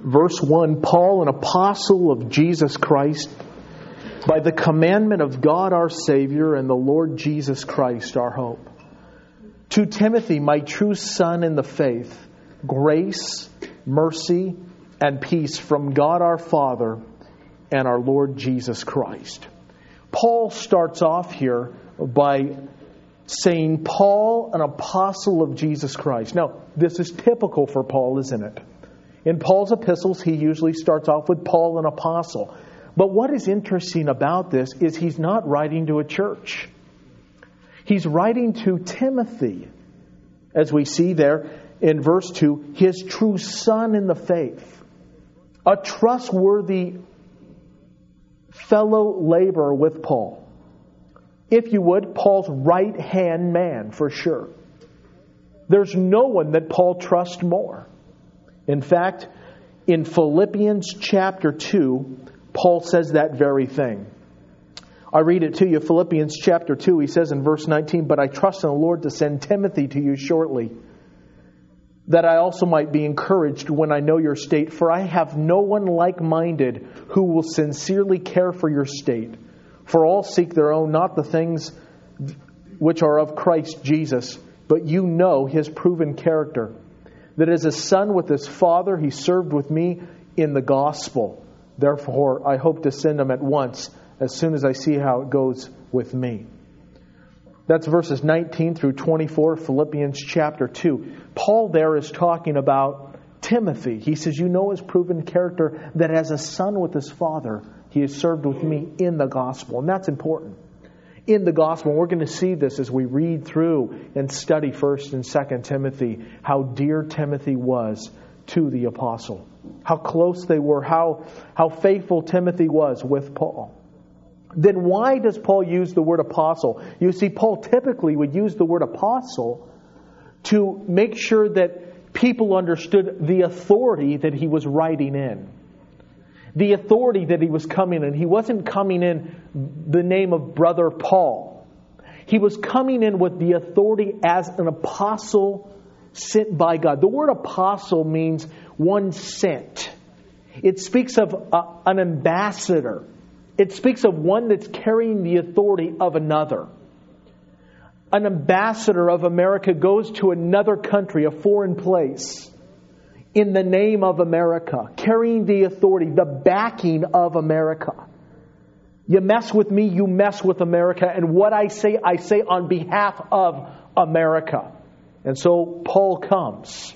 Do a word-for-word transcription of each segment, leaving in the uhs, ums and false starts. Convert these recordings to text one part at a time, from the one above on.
Verse one, Paul, an apostle of Jesus Christ, by the commandment of God our Savior and the Lord Jesus Christ our hope. To Timothy, my true son in the faith, grace, mercy, and peace from God our Father and our Lord Jesus Christ. Paul starts off here by saying, Paul, an apostle of Jesus Christ. Now, this is typical for Paul, isn't it? In Paul's epistles, he usually starts off with Paul, an apostle. But what is interesting about this is he's not writing to a church. He's writing to Timothy, as we see there in verse two, his true son in the faith, a trustworthy fellow laborer with Paul. If you would, Paul's right-hand man, for sure. There's no one that Paul trusts more. In fact, in Philippians chapter two, Paul says that very thing. I read it to you, Philippians chapter two, he says in verse nineteen, But I trust in the Lord to send Timothy to you shortly, that I also might be encouraged when I know your state, for I have no one like-minded who will sincerely care for your state. For all seek their own, not the things which are of Christ Jesus, but you know his proven character, that as a son with his father, he served with me in the gospel. Therefore, I hope to send him at once, as soon as I see how it goes with me. That's verses nineteen through twenty-four, Philippians chapter two. Paul there is talking about Timothy. He says, you know his proven character, that as a son with his father, he has served with me in the gospel. And that's important. In the gospel, we're going to see this as we read through and study First and Second Timothy, how dear Timothy was to the apostle. How close they were, how, how faithful Timothy was with Paul. Then why does Paul use the word apostle? You see, Paul typically would use the word apostle to make sure that people understood the authority that he was writing in. The authority that he was coming in. He wasn't coming in the name of Brother Paul. He was coming in with the authority as an apostle sent by God. The word apostle means one sent. It speaks of a, an ambassador. It speaks of one that's carrying the authority of another. An ambassador of America goes to another country, a foreign place, in the name of America, carrying the authority, the backing of America. You mess with me, you mess with America. And what I say, I say on behalf of America. And so Paul comes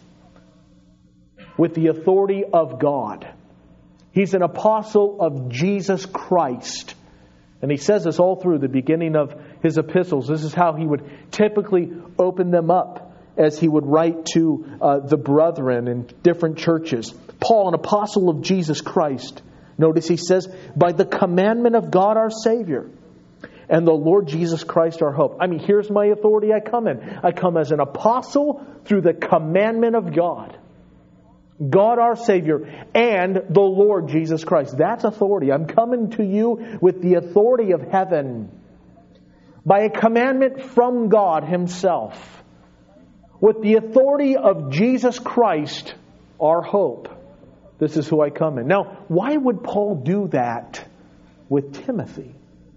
with the authority of God. He's an apostle of Jesus Christ. And he says this all through the beginning of his epistles. This is how he would typically open them up as he would write to uh, the brethren in different churches. Paul, an apostle of Jesus Christ. Notice he says, by the commandment of God our Savior and the Lord Jesus Christ our hope. I mean, here's my authority I come in. I come as an apostle through the commandment of God. God our Savior and the Lord Jesus Christ. That's authority. I'm coming to you with the authority of heaven. By a commandment from God Himself. With the authority of Jesus Christ, our hope. This is who I come in. Now, why would Paul do that with Timothy?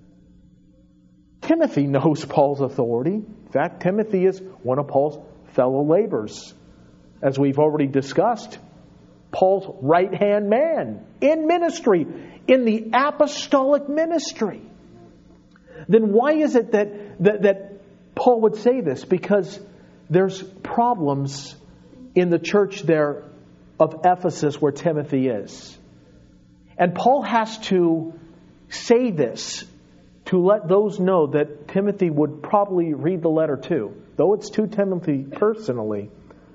Timothy knows Paul's authority. In fact, Timothy is one of Paul's fellow laborers. As we've already discussed, Paul's right-hand man in ministry, in the apostolic ministry. Then why is it that, that, that Paul would say this? Because there's problems in the church there of Ephesus where Timothy is. And Paul has to say this to let those know that Timothy would probably read the letter too. Though it's to Timothy personally,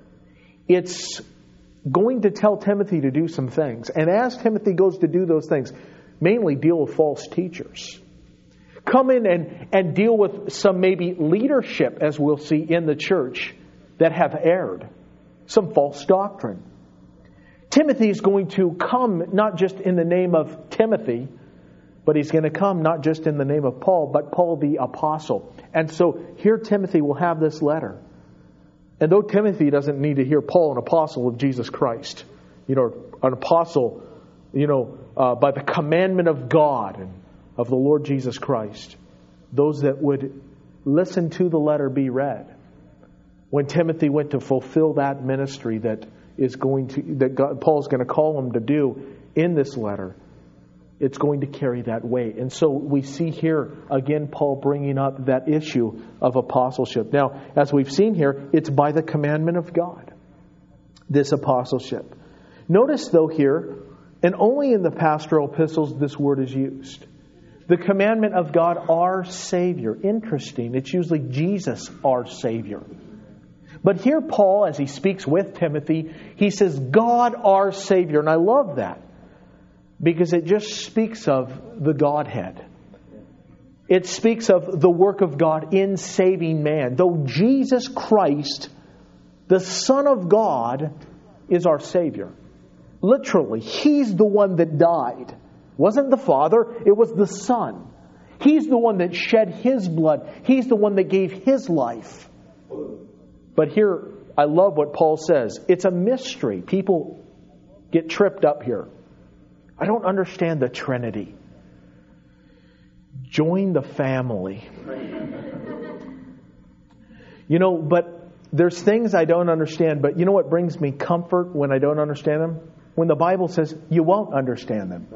it's going to tell Timothy to do some things. And as Timothy goes to do those things, mainly deal with false teachers. Come in and, and deal with some maybe leadership, as we'll see in the church, that have erred. Some false doctrine. Timothy is going to come not just in the name of Timothy, but he's going to come not just in the name of Paul, but Paul the apostle. And so here Timothy will have this letter. And though Timothy doesn't need to hear Paul, an apostle of Jesus Christ, you know, an apostle, you know, uh, by the commandment of God and of the Lord Jesus Christ. Those that would listen to the letter be read. When Timothy went to fulfill that ministry that is going to, that God, Paul's going to call him to do in this letter, it's going to carry that weight. And so we see here, again, Paul bringing up that issue of apostleship. Now, as we've seen here, it's by the commandment of God, this apostleship. Notice, though, here, and only in the pastoral epistles this word is used. The commandment of God, our Savior. Interesting. It's usually Jesus, our Savior. But here Paul, as he speaks with Timothy, he says, God, our Savior. And I love that, because it just speaks of the Godhead. It speaks of the work of God in saving man. Though Jesus Christ, the Son of God, is our Savior. Literally, He's the one that died. It wasn't the Father, it was the Son. He's the one that shed His blood. He's the one that gave His life. But here, I love what Paul says. It's a mystery. People get tripped up here. I don't understand the Trinity. Join the family. You know, but there's things I don't understand. But you know what brings me comfort when I don't understand them? When the Bible says you won't understand them.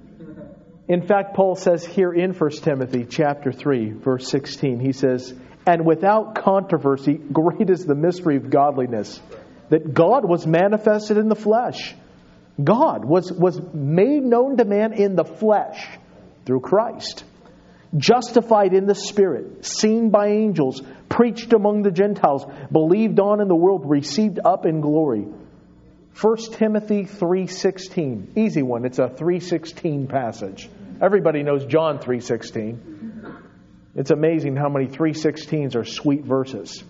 In fact, Paul says here in First Timothy chapter three, verse sixteen, he says, and without controversy, great is the mystery of godliness, that God was manifested in the flesh. God was, was made known to man in the flesh through Christ. Justified in the Spirit, seen by angels, preached among the Gentiles, believed on in the world, received up in glory. First Timothy three sixteen. Easy one. It's a three sixteen passage. Everybody knows John three sixteen. It's amazing how many three sixteens are sweet verses.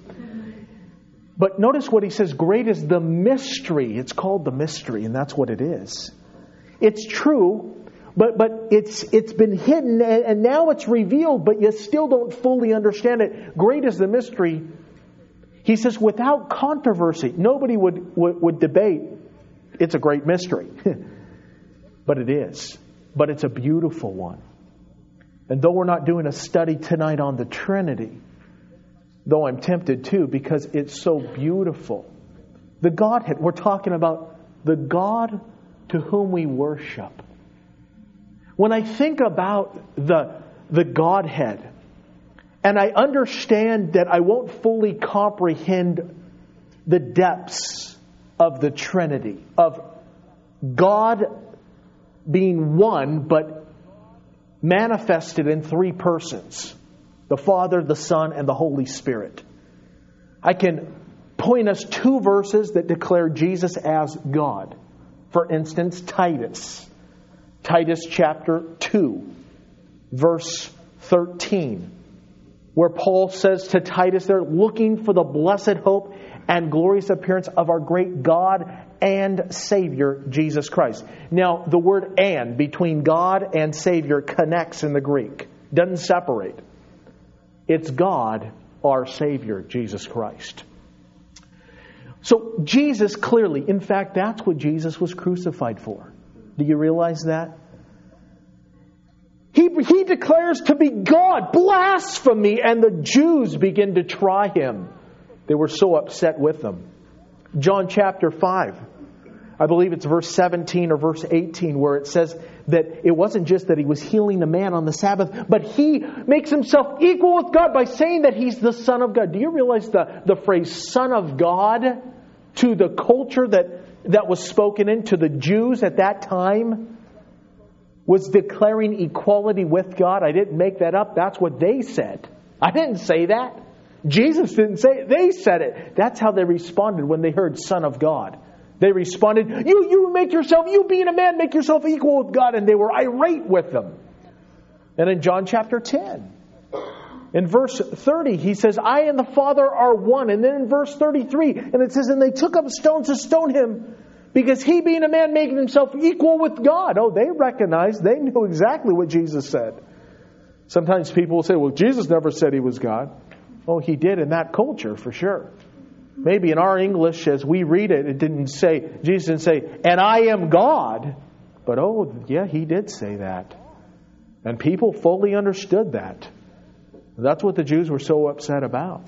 But notice what he says, great is the mystery. It's called the mystery, and that's what it is. It's true, but but it's it's been hidden, and now it's revealed, but you still don't fully understand it. Great is the mystery. He says, without controversy, nobody would, would, would debate. It's a great mystery. But it is. But it's a beautiful one. And though we're not doing a study tonight on the Trinity, though I'm tempted to, because it's so beautiful. The Godhead, we're talking about the God to whom we worship. When I think about the, the Godhead, and I understand that I won't fully comprehend the depths of the Trinity, of God being one, but manifested in three persons. The Father, the Son, and the Holy Spirit. I can point us two verses that declare Jesus as God. For instance, Titus. Titus chapter two, verse thirteen. Where Paul says to Titus, they're looking for the blessed hope and glorious appearance of our great God and Savior, Jesus Christ. Now, the word and between God and Savior connects in the Greek. Doesn't separate. It's God, our Savior, Jesus Christ. So Jesus clearly, in fact, that's what Jesus was crucified for. Do you realize that? He, he declares to be God, blasphemy, and the Jews begin to try Him. They were so upset with them. John chapter five, I believe it's verse seventeen or verse eighteen, where it says that it wasn't just that He was healing a man on the Sabbath, but He makes Himself equal with God by saying that He's the Son of God. Do you realize the, the phrase Son of God to the culture that, that was spoken in, to the Jews at that time, was declaring equality with God? I didn't make that up. That's what they said. I didn't say that. Jesus didn't say it. They said it. That's how they responded when they heard Son of God. They responded, you, you make yourself, you being a man, make yourself equal with God. And they were irate with them. And in John chapter ten, in verse thirty, He says, I and the Father are one. And then in verse thirty-three, and it says, and they took up stones to stone Him, because He, being a man, making Himself equal with God. Oh, they recognized, they knew exactly what Jesus said. Sometimes people will say, well, Jesus never said He was God. Oh, He did in that culture, for sure. Maybe in our English, as we read it, it didn't say, Jesus didn't say, and I am God. But oh, yeah, He did say that. And people fully understood that. That's what the Jews were so upset about.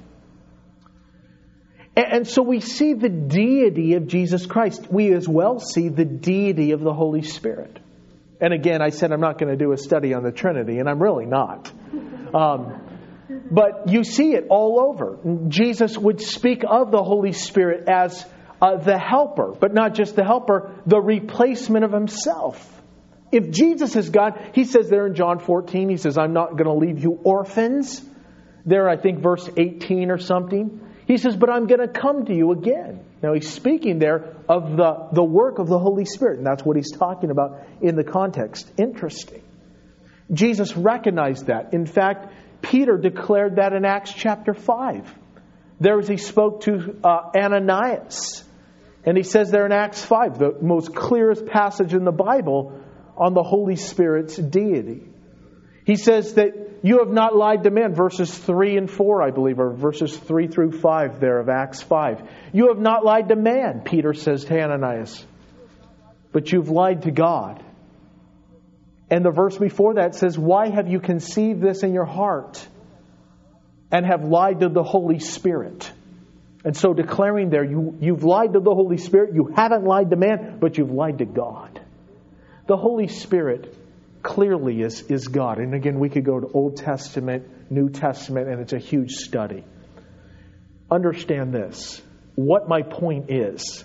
And so we see the deity of Jesus Christ. We as well see the deity of the Holy Spirit. And again, I said I'm not going to do a study on the Trinity, and I'm really not. Um, but you see it all over. Jesus would speak of the Holy Spirit as uh, the helper, but not just the helper, the replacement of Himself. If Jesus is God, He says there in John fourteen, He says, I'm not going to leave you orphans. There, I think, verse eighteen or something. He says, but I'm going to come to you again. Now, He's speaking there of the, the work of the Holy Spirit. And that's what He's talking about in the context. Interesting. Jesus recognized that. In fact, Peter declared that in Acts chapter five. There as he spoke to uh, Ananias. And he says there in Acts five, the most clearest passage in the Bible on the Holy Spirit's deity. He says that you have not lied to man, verses three and four, I believe, or verses three through five there of Acts five. You have not lied to man, Peter says to Ananias, but you've lied to God. And the verse before that says, why have you conceived this in your heart and have lied to the Holy Spirit? And so declaring there, you, you've lied to the Holy Spirit, you haven't lied to man, but you've lied to God. The Holy Spirit clearly is, is God. And again, we could go to Old Testament, New Testament, and it's a huge study. Understand this. What my point is,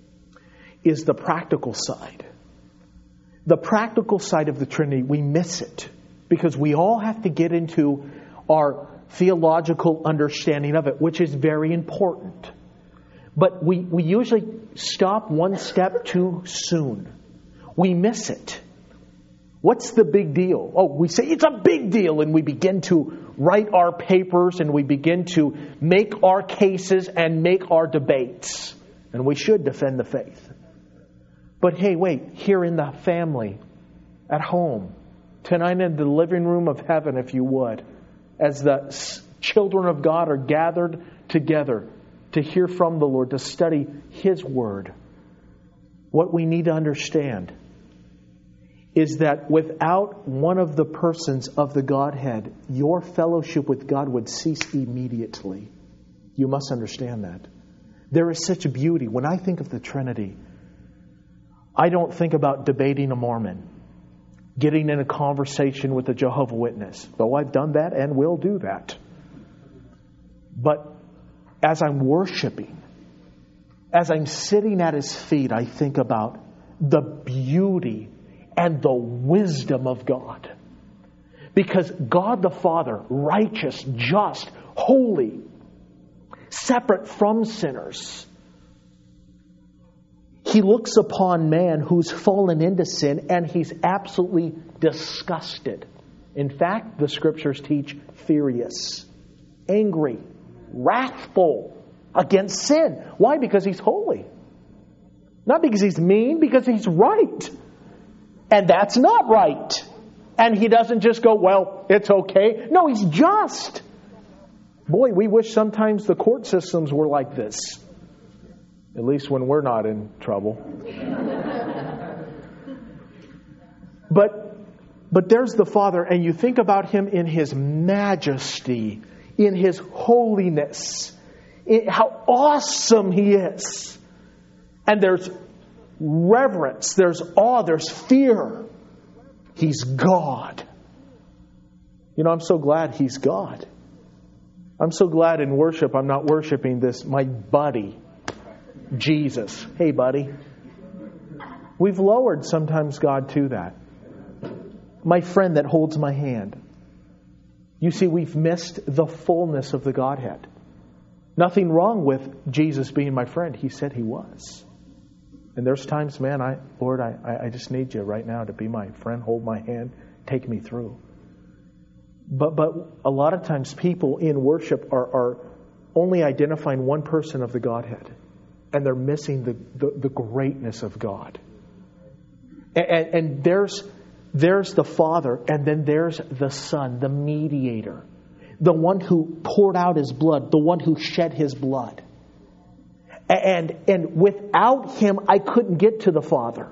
is the practical side. The practical side of the Trinity, we miss it. Because we all have to get into our theological understanding of it, which is very important. But we, we usually stop one step too soon. We miss it. What's the big deal? Oh, we say it's a big deal, and we begin to write our papers and we begin to make our cases and make our debates. And we should defend the faith. But hey, wait, here in the family, at home, tonight in the living room of heaven, if you would, as the children of God are gathered together to hear from the Lord, to study His Word, what we need to understand is that without one of the persons of the Godhead, your fellowship with God would cease immediately. You must understand that. There is such beauty. When I think of the Trinity, I don't think about debating a Mormon, getting in a conversation with a Jehovah's Witness, though I've done that and will do that. But as I'm worshiping, as I'm sitting at His feet, I think about the beauty and the wisdom of God. Because God the Father, righteous, just, holy, separate from sinners, He looks upon man who's fallen into sin and He's absolutely disgusted. In fact, the Scriptures teach furious, angry, wrathful against sin. Why? Because He's holy. Not because He's mean, because He's right. And that's not right. And He doesn't just go, well, it's okay. No, He's just. Boy, we wish sometimes the court systems were like this. At least when we're not in trouble. But, but there's the Father, and you think about Him in His majesty, in His holiness, in how awesome He is. And there's reverence, there's awe, there's fear. He's God. You know, I'm so glad He's God. I'm so glad in worship I'm not worshiping this, my buddy, Jesus. Hey, buddy. We've lowered sometimes God to that. My friend that holds my hand. You see, we've missed the fullness of the Godhead. Nothing wrong with Jesus being my friend. He said He was. And there's times, man, I Lord, I, I just need You right now to be my friend, hold my hand, take me through. But but a lot of times people in worship are, are only identifying one person of the Godhead. And they're missing the, the, the greatness of God. And, and, and there's, there's the Father, and then there's the Son, the mediator. The one who poured out His blood, the one who shed His blood. And, and without Him, I couldn't get to the Father.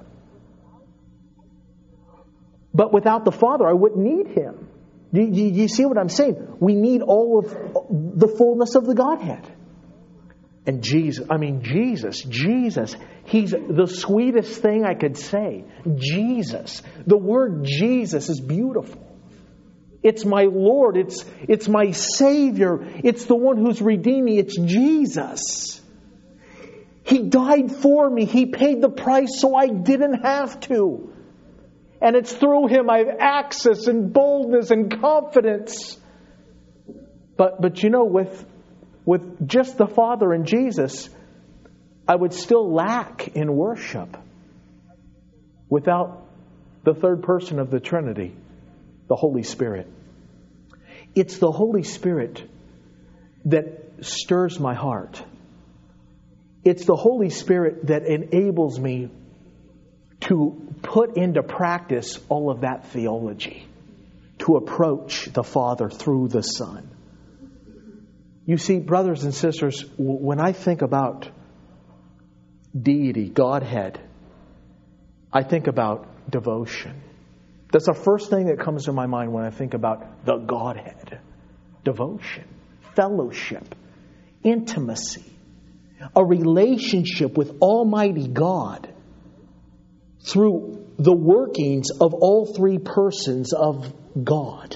But without the Father, I wouldn't need Him. You, you, you see what I'm saying? We need all of the fullness of the Godhead. And Jesus, I mean, Jesus, Jesus, He's the sweetest thing I could say. Jesus. The word Jesus is beautiful. It's my Lord. It's, it's my Savior. It's the one who's redeemed me. It's Jesus. He died for me. He paid the price so I didn't have to. And it's through Him I have access and boldness and confidence. But, but you know, with, with just the Father and Jesus, I would still lack in worship without the third person of the Trinity, the Holy Spirit. It's the Holy Spirit that stirs my heart. It's the Holy Spirit that enables me to put into practice all of that theology, to approach the Father through the Son. You see, brothers and sisters, when I think about deity, Godhead, I think about devotion. That's the first thing that comes to my mind when I think about the Godhead. Devotion, fellowship, intimacy, a relationship with Almighty God through the workings of all three persons of God.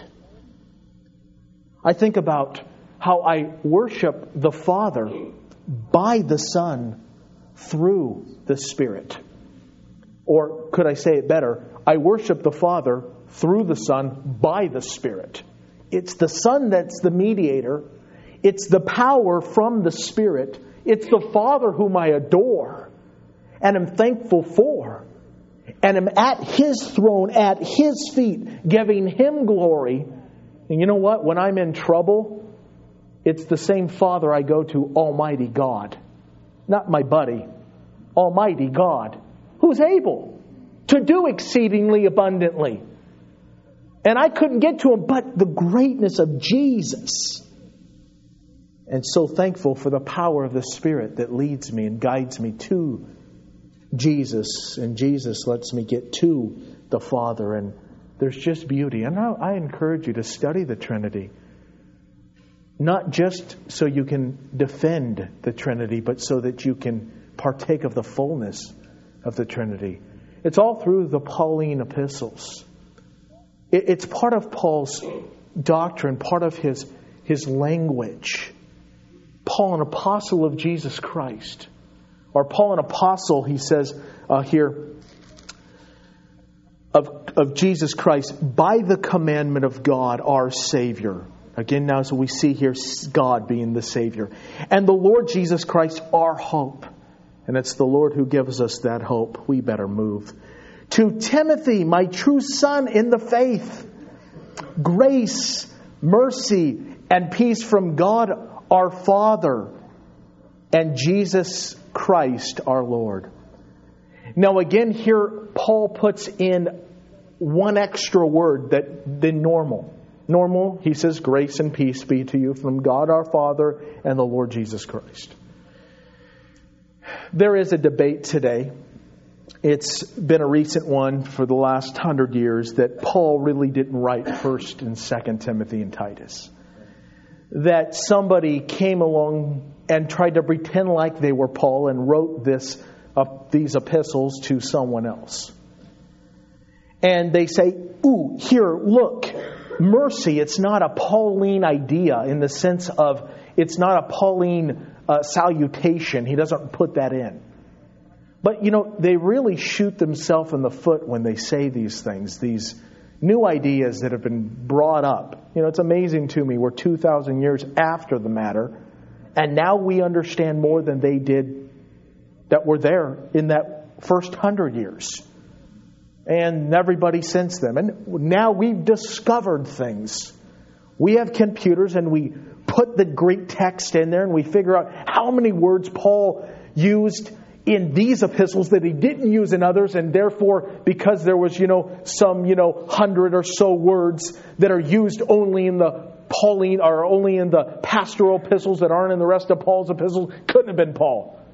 I think about how I worship the Father by the Son through the Spirit. Or could I say it better? I worship the Father through the Son by the Spirit. It's the Son that's the mediator. It's the power from the Spirit. It's the Father whom I adore and am thankful for. And am at His throne, at His feet, giving Him glory. And you know what? When I'm in trouble, it's the same Father I go to, Almighty God. Not my buddy. Almighty God, who's able to do exceedingly abundantly. And I couldn't get to Him, but the greatness of Jesus. And so thankful for the power of the Spirit that leads me and guides me to Jesus. And Jesus lets me get to the Father. And there's just beauty. And I, I encourage you to study the Trinity. Not just so you can defend the Trinity, but so that you can partake of the fullness of the Trinity. It's all through the Pauline epistles. It, it's part of Paul's doctrine, part of his, his language. Paul, an apostle of Jesus Christ. Or Paul, an apostle, he says uh, here, of, of Jesus Christ, by the commandment of God, our Savior. Again, now, so we see here God being the Savior. And the Lord Jesus Christ, our hope. And it's the Lord who gives us that hope. We better move. To Timothy, my true son in the faith, grace, mercy, and peace from God our Father and Jesus Christ our Lord. Now again, here Paul puts in one extra word that than normal. Normal, he says, grace and peace be to you from God our Father and the Lord Jesus Christ. There is a debate today. It's been a recent one for the last hundred years that Paul really didn't write First and Second Timothy and Titus. That somebody came along and tried to pretend like they were Paul and wrote this uh, these epistles to someone else. And they say, ooh, here, look, mercy, it's not a Pauline idea in the sense of it's not a Pauline uh, salutation. He doesn't put that in. But, you know, they really shoot themselves in the foot when they say these things, these new ideas that have been brought up. You know, it's amazing to me. We're two thousand years after the matter, and now we understand more than they did that were there in that first hundred years. And everybody since them. And now we've discovered things. We have computers and we put the Greek text in there and we figure out how many words Paul used in these epistles that he didn't use in others, and therefore, because there was, you know, some, you know, hundred or so words that are used only in the Pauline or only in the pastoral epistles that aren't in the rest of Paul's epistles, couldn't have been Paul.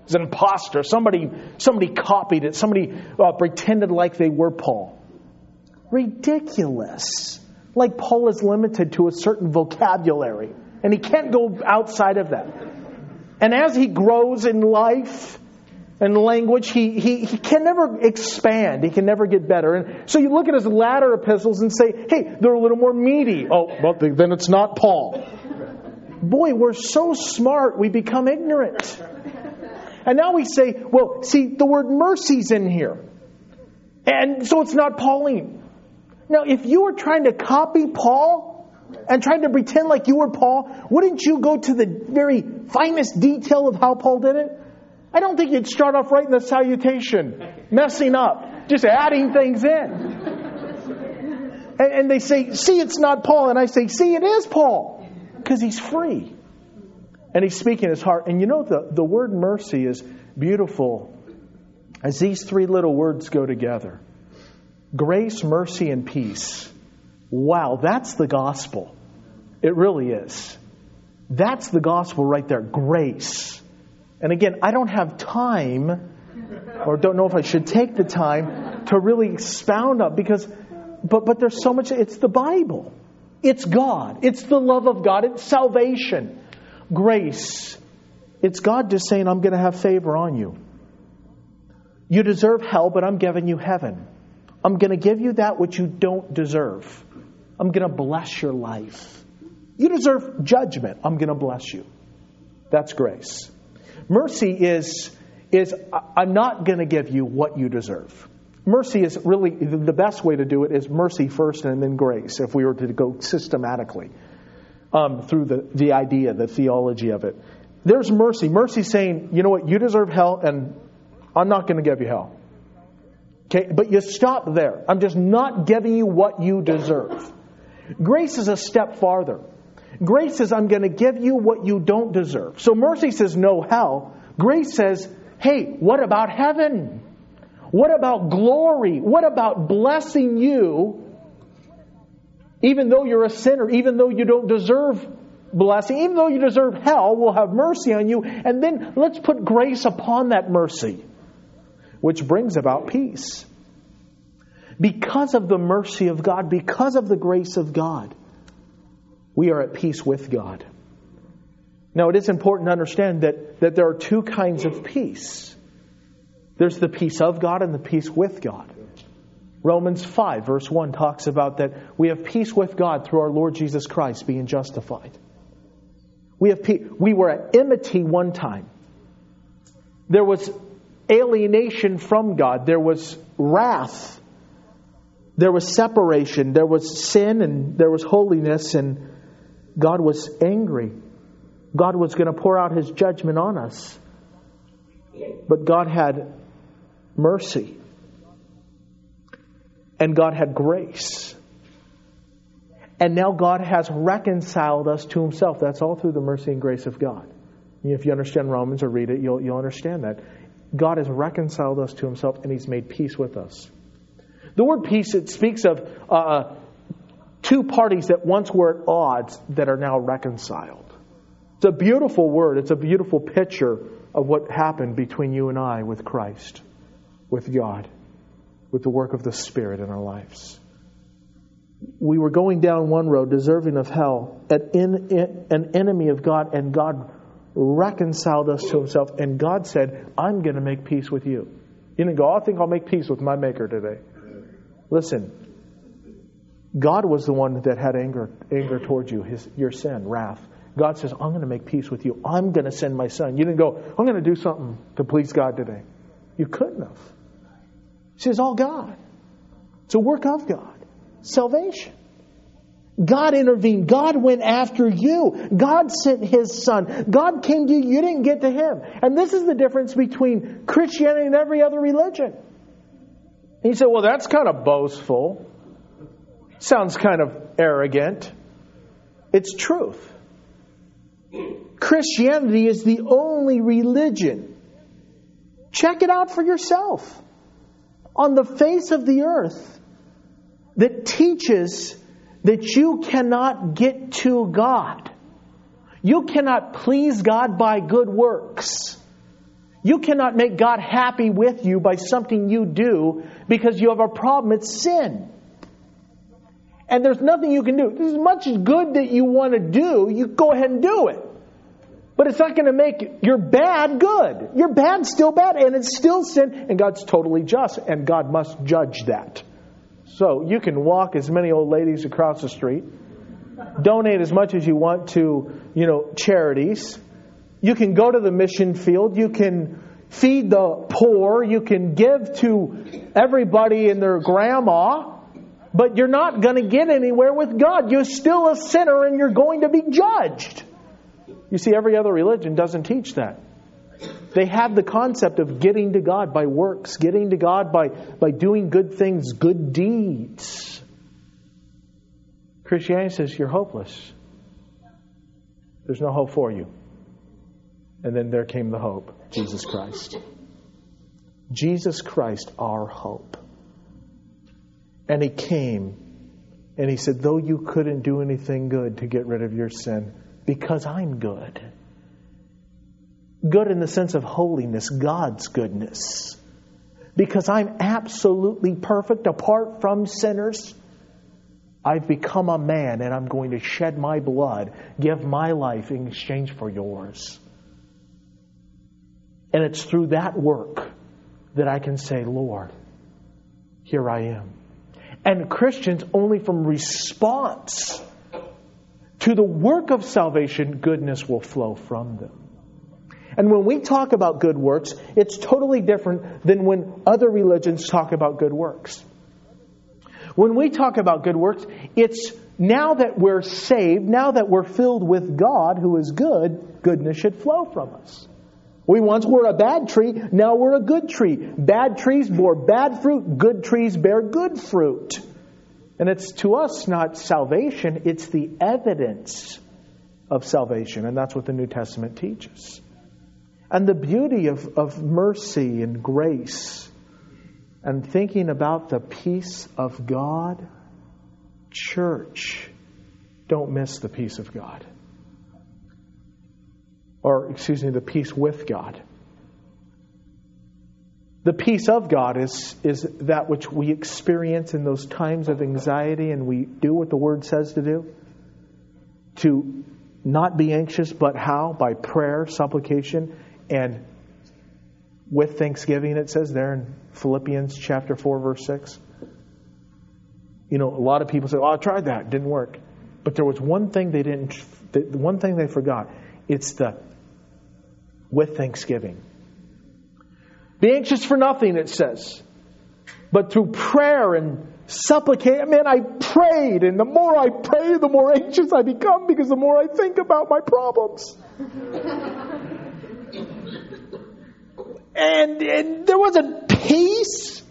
It's an imposter. Somebody, somebody copied it. Somebody uh, pretended like they were Paul. Ridiculous. Like Paul is limited to a certain vocabulary. And he can't go outside of that. And as he grows in life and language, he, he, he can never expand. He can never get better. And so you look at his latter epistles and say, hey, they're a little more meaty. Oh, well, then it's not Paul. Boy, we're so smart, we become ignorant. And now we say, well, see, the word mercy's in here. And so it's not Pauline. Now, if you were trying to copy Paul and trying to pretend like you were Paul, wouldn't you go to the very finest detail of how Paul did it? I don't think you'd start off right in the salutation, messing up, just adding things in. And, and they say, see, it's not Paul. And I say, see, it is Paul. Because he's free. And he's speaking his heart. And you know, the, the word mercy is beautiful as these three little words go together. Grace, mercy, and peace. Wow, that's the gospel. It really is. That's the gospel right there. Grace. And again, I don't have time, or don't know if I should take the time to really expound up, because, but, but there's so much. It's the Bible. It's God. It's the love of God. It's salvation. Grace. It's God just saying, I'm going to have favor on you. You deserve hell, but I'm giving you heaven. I'm going to give you that which you don't deserve. I'm going to bless your life. You deserve judgment. I'm going to bless you. That's grace. Mercy is, is I'm not going to give you what you deserve. Mercy is really, the best way to do it is mercy first and then grace, if we were to go systematically um, through the, the idea, the theology of it. There's mercy. Mercy saying, you know what, you deserve hell and I'm not going to give you hell. Okay, but you stop there. I'm just not giving you what you deserve. Grace is a step farther. Grace says, I'm going to give you what you don't deserve. So mercy says no hell. Grace says, hey, what about heaven? What about glory? What about blessing you, even though you're a sinner, even though you don't deserve blessing, even though you deserve hell, we'll have mercy on you. And then let's put grace upon that mercy, which brings about peace. Because of the mercy of God, because of the grace of God, we are at peace with God. Now, it is important to understand that, that there are two kinds of peace. There's the peace of God and the peace with God. Romans five, verse one talks about that we have peace with God through our Lord Jesus Christ being justified. We have pe- we were at enmity one time. There was alienation from God. There was wrath. There was separation. There was sin and there was holiness, and God was angry. God was going to pour out His judgment on us. But God had mercy. And God had grace. And now God has reconciled us to Himself. That's all through the mercy and grace of God. If you understand Romans or read it, you'll, you'll understand that. God has reconciled us to Himself and He's made peace with us. The word peace, it speaks of uh, two parties that once were at odds that are now reconciled. It's a beautiful word. It's a beautiful picture of what happened between you and I with Christ, with God, with the work of the Spirit in our lives. We were going down one road, deserving of hell, an, in, an enemy of God, and God reconciled us to Himself. And God said, I'm going to make peace with you. You didn't go, I think I'll make peace with my Maker today. Listen, God was the one that had anger anger towards you, his, your sin, wrath. God says, I'm going to make peace with you. I'm going to send my Son. You didn't go, I'm going to do something to please God today. You couldn't have. He says, all God. It's a work of God. Salvation. God intervened. God went after you. God sent His Son. God came to you. You didn't get to Him. And this is the difference between Christianity and every other religion. And you say, well, that's kind of boastful. Sounds kind of arrogant. It's truth. Christianity is the only religion. Check it out for yourself. On the face of the earth that teaches that you cannot get to God. You cannot please God by good works. You cannot make God happy with you by something you do because you have a problem. It's sin. And there's nothing you can do. As much good that you want to do, you go ahead and do it. But it's not going to make your bad good. Your bad's still bad and it's still sin. And God's totally just. And God must judge that. So you can walk as many old ladies across the street. Donate as much as you want to, you know, charities. You can go to the mission field. You can feed the poor. You can give to everybody and their grandma. But you're not going to get anywhere with God. You're still a sinner and you're going to be judged. You see, every other religion doesn't teach that. They have the concept of getting to God by works, getting to God by, by doing good things, good deeds. Christianity says you're hopeless. There's no hope for you. And then there came the hope, Jesus Christ. Jesus Christ, our hope. And He came and He said, though you couldn't do anything good to get rid of your sin, because I'm good. Good in the sense of holiness, God's goodness. Because I'm absolutely perfect apart from sinners. I've become a man and I'm going to shed my blood, give my life in exchange for yours. And it's through that work that I can say, Lord, here I am. And Christians, only from response to the work of salvation, goodness will flow from them. And when we talk about good works, it's totally different than when other religions talk about good works. When we talk about good works, it's now that we're saved, now that we're filled with God who is good, goodness should flow from us. We once were a bad tree, now we're a good tree. Bad trees bore bad fruit, good trees bear good fruit. And it's to us not salvation, it's the evidence of salvation. And that's what the New Testament teaches. And the beauty of, of mercy and grace and thinking about the peace of God, church, don't miss the peace of God. Or, excuse me, the peace with God. The peace of God is, is that which we experience in those times of anxiety, and we do what the Word says to do. To not be anxious, but how? By prayer, supplication, and with thanksgiving, it says there in Philippians chapter four, verse six. You know, a lot of people say, oh, I tried that. It didn't work. But there was one thing they didn't, the one thing they forgot. It's the with thanksgiving. Be anxious for nothing, it says. But through prayer and supplicate. Man, I prayed, and the more I pray, the more anxious I become because the more I think about my problems. and, and there was a peace.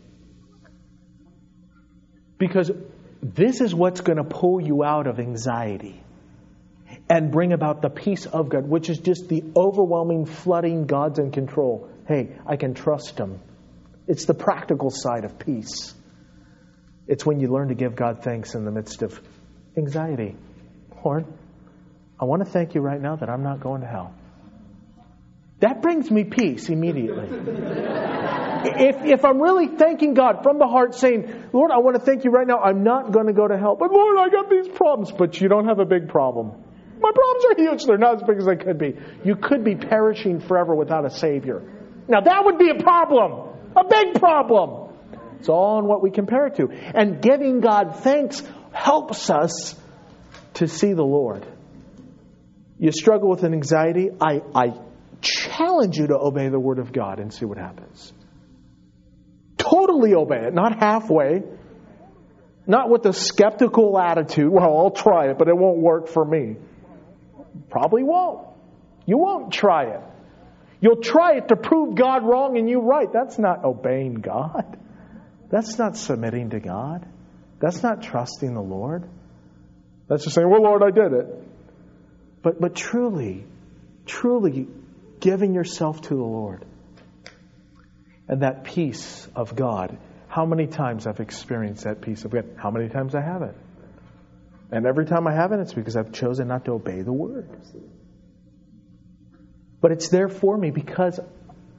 Because this is what's going to pull you out of anxiety and bring about the peace of God, which is just the overwhelming flooding God's in control. Hey, I can trust Him. It's the practical side of peace. It's when you learn to give God thanks in the midst of anxiety. Lord, I want to thank you right now that I'm not going to hell. That brings me peace immediately. If, if I'm really thanking God from the heart, saying, Lord, I want to thank you right now, I'm not going to go to hell. But Lord, I got these problems. But you don't have a big problem. My problems are huge. They're not as big as they could be. You could be perishing forever without a Savior. Now that would be a problem. A big problem. It's all in what we compare it to. And giving God thanks helps us to see the Lord. You struggle with an anxiety, I, I challenge you to obey the Word of God and see what happens. Totally obey it, not halfway. Not with a skeptical attitude. Well, I'll try it, but it won't work for me. Probably won't. You won't try it. You'll try it to prove God wrong and you right. That's not obeying God. That's not submitting to God. That's not trusting the Lord. That's just saying, well, Lord, I did it. But but truly, truly giving yourself to the Lord. And that peace of God. How many times I've experienced that peace of God? How many times I haven't? And every time I haven't, it's because I've chosen not to obey the Word. But it's there for me because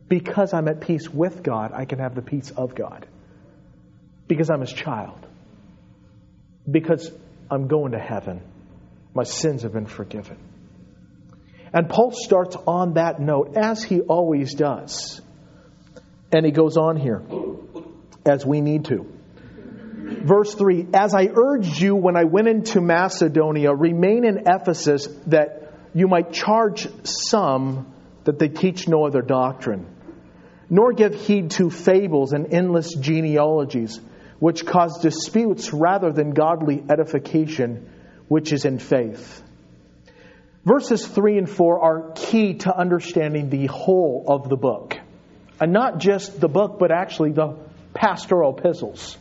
Because I'm at peace with God, I can have the peace of God. Because I'm His child. Because I'm going to heaven. My sins have been forgiven. And Paul starts on that note, as he always does. And he goes on here, as we need to. Verse three, as I urged you when I went into Macedonia, remain in Ephesus, that you might charge some that they teach no other doctrine, nor give heed to fables and endless genealogies, which cause disputes rather than godly edification, which is in faith. Verses three and four are key to understanding the whole of the book. And not just the book, but actually the pastoral epistles.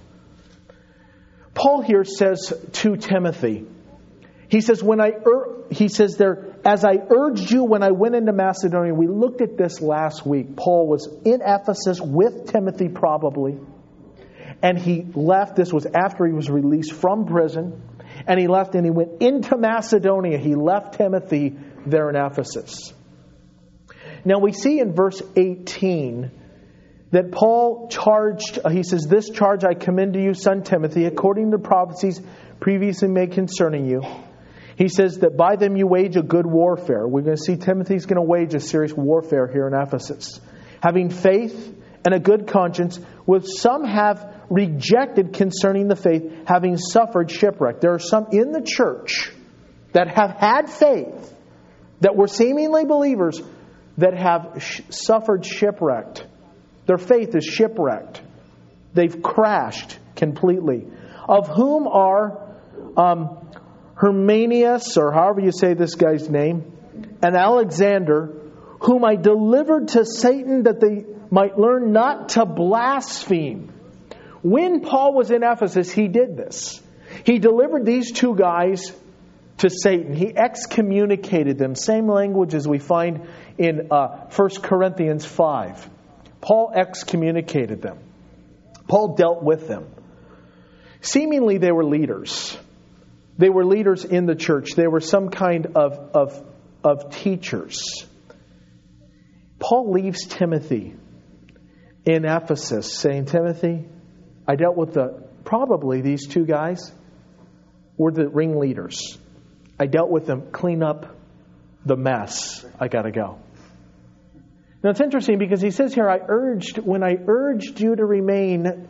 Paul here says to Timothy, he says, when I ur- he says there, as I urged you when I went into Macedonia. We looked at this last week. Paul was in Ephesus with Timothy probably. And he left. This was after he was released from prison. And he left and he went into Macedonia. He left Timothy there in Ephesus. Now we see in verse eighteen that Paul charged, he says, this charge I commend to you, son Timothy, according to prophecies previously made concerning you. He says that by them you wage a good warfare. We're going to see Timothy's going to wage a serious warfare here in Ephesus. Having faith and a good conscience, which some have rejected concerning the faith, having suffered shipwreck. There are some in the church that have had faith, that were seemingly believers, that have sh- suffered shipwrecked. Their faith is shipwrecked. They've crashed completely. Of whom are um, Hermanius, or however you say this guy's name, and Alexander, whom I delivered to Satan that they might learn not to blaspheme. When Paul was in Ephesus, he did this. He delivered these two guys to Satan. He excommunicated them. Same language as we find in uh, First Corinthians five. Paul excommunicated them. Paul dealt with them. Seemingly they were leaders. They were leaders in the church. They were some kind of, of, of teachers. Paul leaves Timothy in Ephesus saying, Timothy, I dealt with the, probably these two guys were the ringleaders. I dealt with them. Clean up the mess. I got to go. Now it's interesting because he says here, I urged, when I urged you to remain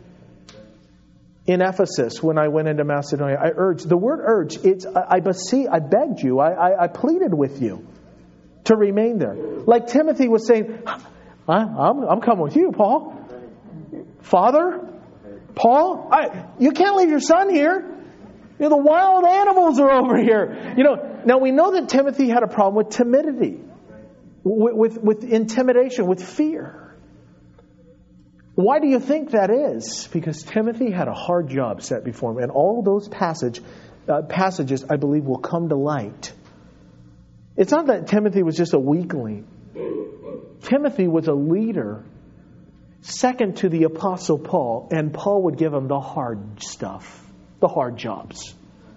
in Ephesus, when I went into Macedonia, I urged, the word urge, it's, I, I beseech, I begged you, I, I, I pleaded with you to remain there. Like Timothy was saying, I, I'm, I'm coming with you, Paul. Father, Paul, I, you can't leave your son here. You know, the wild animals are over here. You know, now we know that Timothy had a problem with timidity. With, with, with intimidation, with fear. Why do you think that is? Because Timothy had a hard job set before him. And all those passage, uh, passages, I believe, will come to light. It's not that Timothy was just a weakling. Timothy was a leader, second to the Apostle Paul. And Paul would give him the hard stuff, the hard jobs.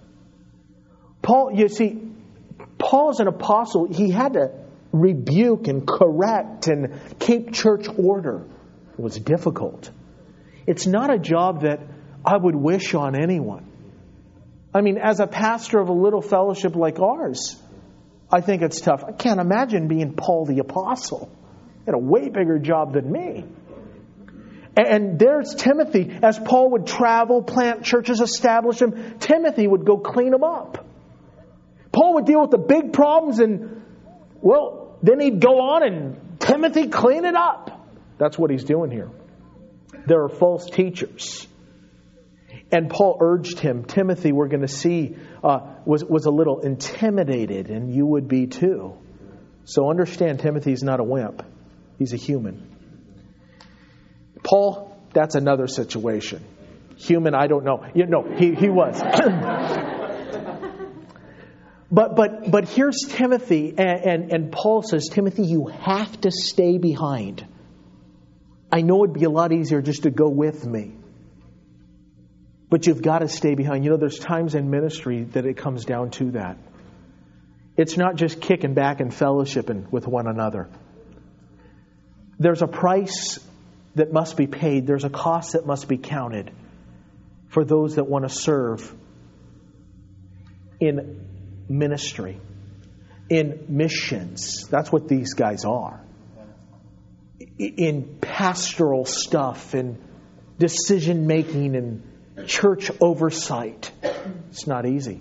Paul, you see, Paul's an apostle. He had to rebuke and correct and keep church order. It was difficult. It's not a job that I would wish on anyone. I mean, as a pastor of a little fellowship like ours, I think it's tough. I can't imagine being Paul the Apostle. He had a way bigger job than me. And there's Timothy. As Paul would travel, plant churches, establish them, Timothy would go clean them up. Paul would deal with the big problems and, well, then he'd go on and Timothy clean it up. That's what he's doing here. There are false teachers. And Paul urged him. Timothy, we're going to see, uh, was, was a little intimidated, and you would be too. So understand, Timothy's not a wimp. He's a human. Paul, that's another situation. Human, I don't know. You know, he, he was. But but but here's Timothy, and, and, and Paul says, Timothy, you have to stay behind. I know it'd be a lot easier just to go with me. But you've got to stay behind. You know, there's times in ministry that it comes down to that. It's not just kicking back and fellowshipping with one another. there's a price that must be paid. There's a cost that must be counted for those that want to serve in ministry, in missions. That's what these guys are. In pastoral stuff, in decision making and church oversight. It's not easy.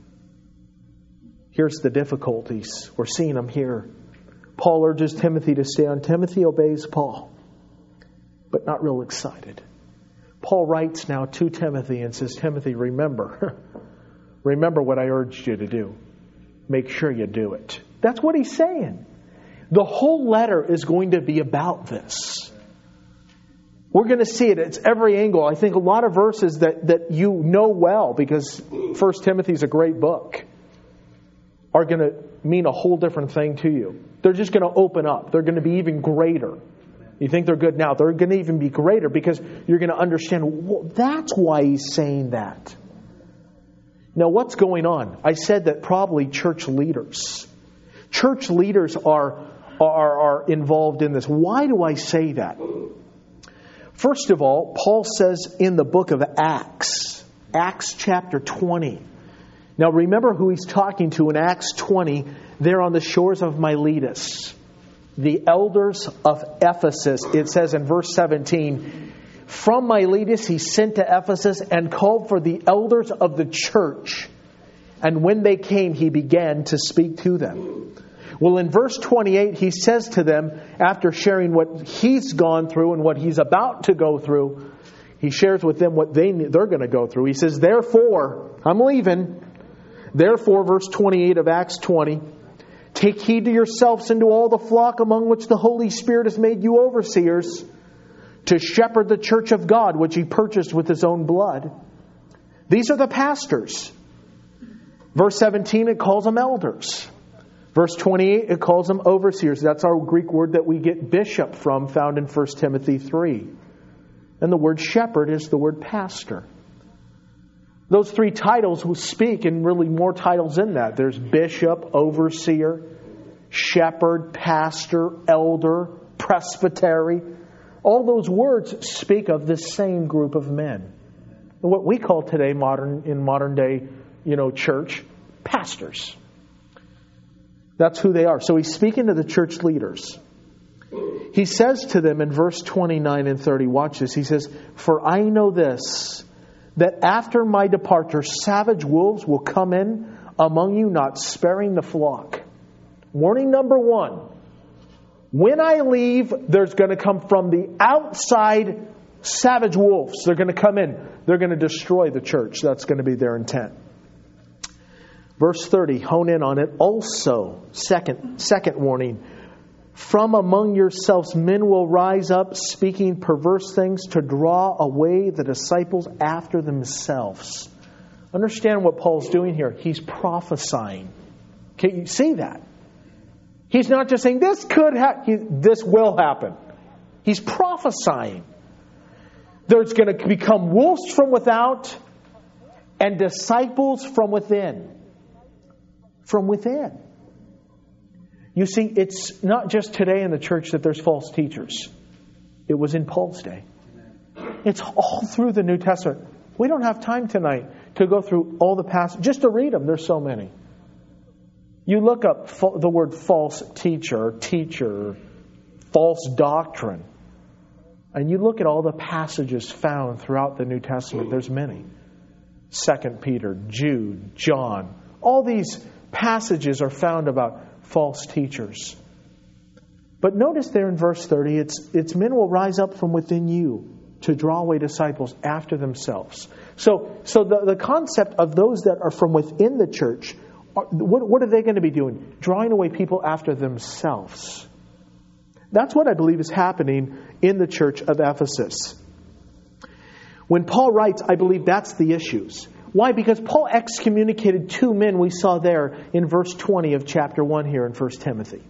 Here's the difficulties. We're seeing them here. Paul urges Timothy to stay on. Timothy obeys Paul, but not real excited. Paul writes now to Timothy and says, Timothy, remember, remember what I urged you to do. Make sure you do it. That's what he's saying. The whole letter is going to be about this. We're going to see it. It's every angle. I think a lot of verses that, that you know well, because First Timothy is a great book, are going to mean a whole different thing to you. They're just going to open up. They're going to be even greater. You think they're good now. They're going to even be greater because you're going to understand, well, that's why he's saying that. Now, what's going on? I said that probably church leaders. Church leaders are, are, are involved in this. Why do I say that? First of all, Paul says in the book of Acts, Acts chapter twenty. Now remember who he's talking to in Acts twenty, there on the shores of Miletus. The elders of Ephesus, it says in verse seventeen, from Miletus he sent to Ephesus and called for the elders of the church. And when they came, he began to speak to them. Well, in verse twenty-eight, he says to them, after sharing what he's gone through and what he's about to go through, he shares with them what they, they're going to go through. He says, therefore, I'm leaving. Therefore, verse twenty-eight of Acts twenty, take heed to yourselves and to all the flock among which the Holy Spirit has made you overseers, to shepherd the church of God, which he purchased with his own blood. These are the pastors. Verse seventeen, it calls them elders. Verse twenty-eight, it calls them overseers. That's our Greek word that we get bishop from, found in First Timothy three. And the word shepherd is the word pastor. Those three titles will speak, and really more titles in that. There's bishop, overseer, shepherd, pastor, elder, presbytery. All those words speak of the same group of men. What we call today, modern in modern day, you know, church, pastors. That's who they are. So he's speaking to the church leaders. He says to them in verse twenty-nine and thirty, watch this. He says, for I know this, that after my departure, savage wolves will come in among you, not sparing the flock. Warning number one. When I leave, there's going to come from the outside savage wolves. They're going to come in. They're going to destroy the church. That's going to be their intent. Verse thirty, hone in on it. Also, second, second warning. From among yourselves men will rise up speaking perverse things to draw away the disciples after themselves. Understand what Paul's doing here. He's prophesying. Can you see that? He's not just saying this could happen, this will happen. He's prophesying. There's going to become wolves from without and disciples from within. From within. You see, it's not just today in the church that there's false teachers. It was in Paul's day. It's all through the New Testament. We don't have time tonight to go through all the passages, just to read them. There's so many. You look up the word false teacher, teacher, false doctrine, and you look at all the passages found throughout the New Testament. There's many. Second Peter, Jude, John. All these passages are found about false teachers. But notice there in verse thirty, it's, it's men will rise up from within you to draw away disciples after themselves. So, so the, the concept of those that are from within the church, are, what, what are they going to be doing? Drawing away people after themselves. That's what I believe is happening in the church of Ephesus. When Paul writes, I believe that's the issues. Why? Because Paul excommunicated two men we saw there in verse twenty of chapter one here in First Timothy.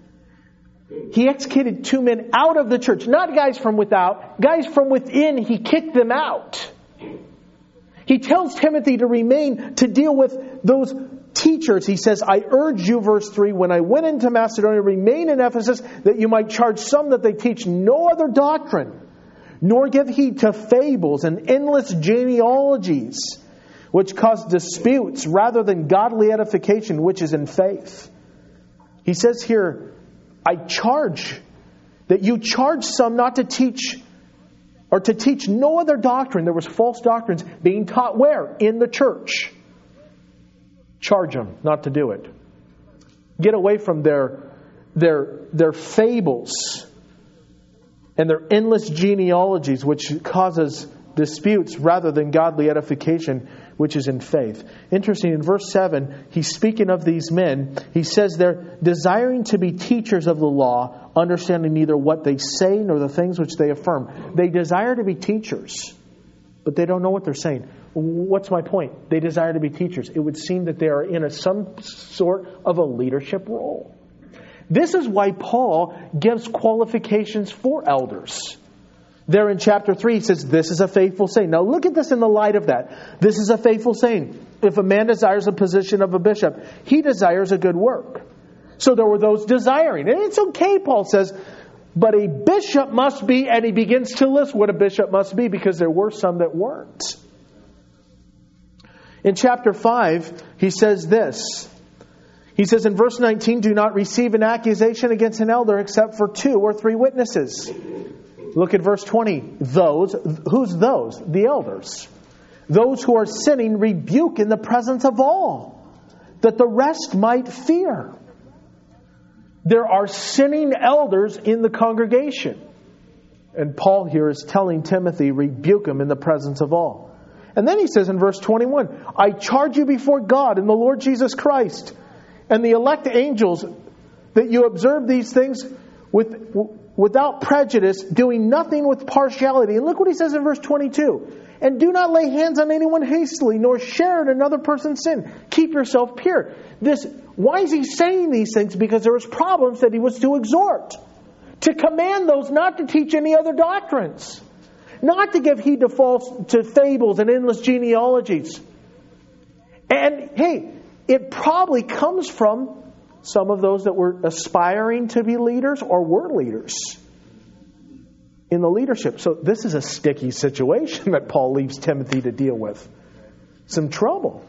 He executed two men out of the church. Not guys from without. Guys from within, he kicked them out. He tells Timothy to remain to deal with those teachers, he says, I urge you, verse three, when I went into Macedonia, remain in Ephesus, that you might charge some that they teach no other doctrine, nor give heed to fables and endless genealogies, which cause disputes rather than godly edification, which is in faith. He says here, I charge that you charge some not to teach or to teach no other doctrine. There was false doctrines being taught where? In the church. Charge them not to do it. Get away from their, their, their fables and their endless genealogies, which causes disputes rather than godly edification, which is in faith. Interesting, in verse seven, he's speaking of these men. He says they're desiring to be teachers of the law, understanding neither what they say nor the things which they affirm. They desire to be teachers, but they don't know what they're saying. What's my point? They desire to be teachers. It would seem that they are in a, some sort of a leadership role. This is why Paul gives qualifications for elders. There in chapter three, he says, this is a faithful saying. Now look at this in the light of that. This is a faithful saying. If a man desires a position of a bishop, he desires a good work. So there were those desiring. And it's okay, Paul says, but a bishop must be, and he begins to list what a bishop must be, because there were some that weren't. In chapter five, he says this. He says in verse nineteen, do not receive an accusation against an elder except for two or three witnesses. Look at verse twenty. Those, who's those? The elders. Those who are sinning rebuke in the presence of all, that the rest might fear. There are sinning elders in the congregation. And Paul here is telling Timothy, rebuke them in the presence of all. And then he says in verse twenty-one, I charge you before God and the Lord Jesus Christ and the elect angels that you observe these things with, without prejudice, doing nothing with partiality. And look what he says in verse twenty-two. And do not lay hands on anyone hastily, nor share in another person's sin. Keep yourself pure. This, why is he saying these things? Because there was problems that he was to exhort. To command those not to teach any other doctrines. Not to give heed to false, to fables and endless genealogies. And hey, it probably comes from some of those that were aspiring to be leaders or were leaders in the leadership. So this is a sticky situation that Paul leaves Timothy to deal with. Some trouble.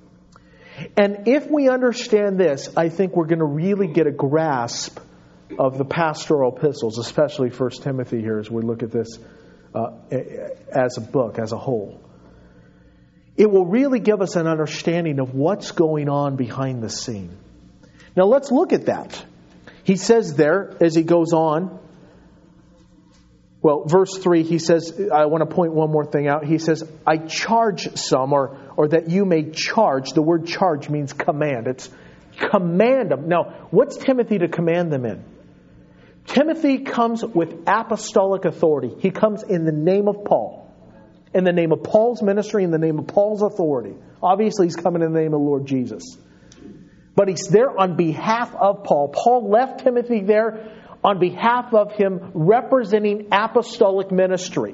And if we understand this, I think we're going to really get a grasp of the pastoral epistles, especially First Timothy here as we look at this uh, as a book, as a whole. It will really give us an understanding of what's going on behind the scene. Now let's look at that. He says there, as he goes on, well, verse three, he says, I want to point one more thing out. He says, I charge some, or, or that you may charge. The word charge means command. It's command them. Now, what's Timothy to command them in? Timothy comes with apostolic authority. He comes in the name of Paul. In the name of Paul's ministry, in the name of Paul's authority. Obviously, he's coming in the name of the Lord Jesus. But he's there on behalf of Paul. Paul left Timothy there on behalf of him, representing apostolic ministry.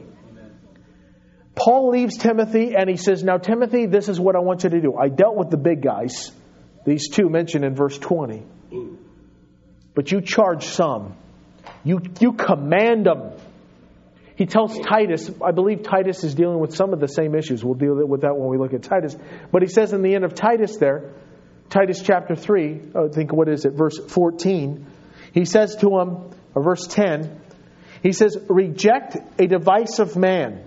Paul leaves Timothy and he says, now Timothy, this is what I want you to do. I dealt with the big guys. These two mentioned in verse twenty. But you charge some. You, you command them. He tells Titus, I believe Titus is dealing with some of the same issues. We'll deal with that when we look at Titus. But he says in the end of Titus there, Titus chapter three, I think, what is it, verse fourteen. He says to him, or verse ten, he says, reject a device of man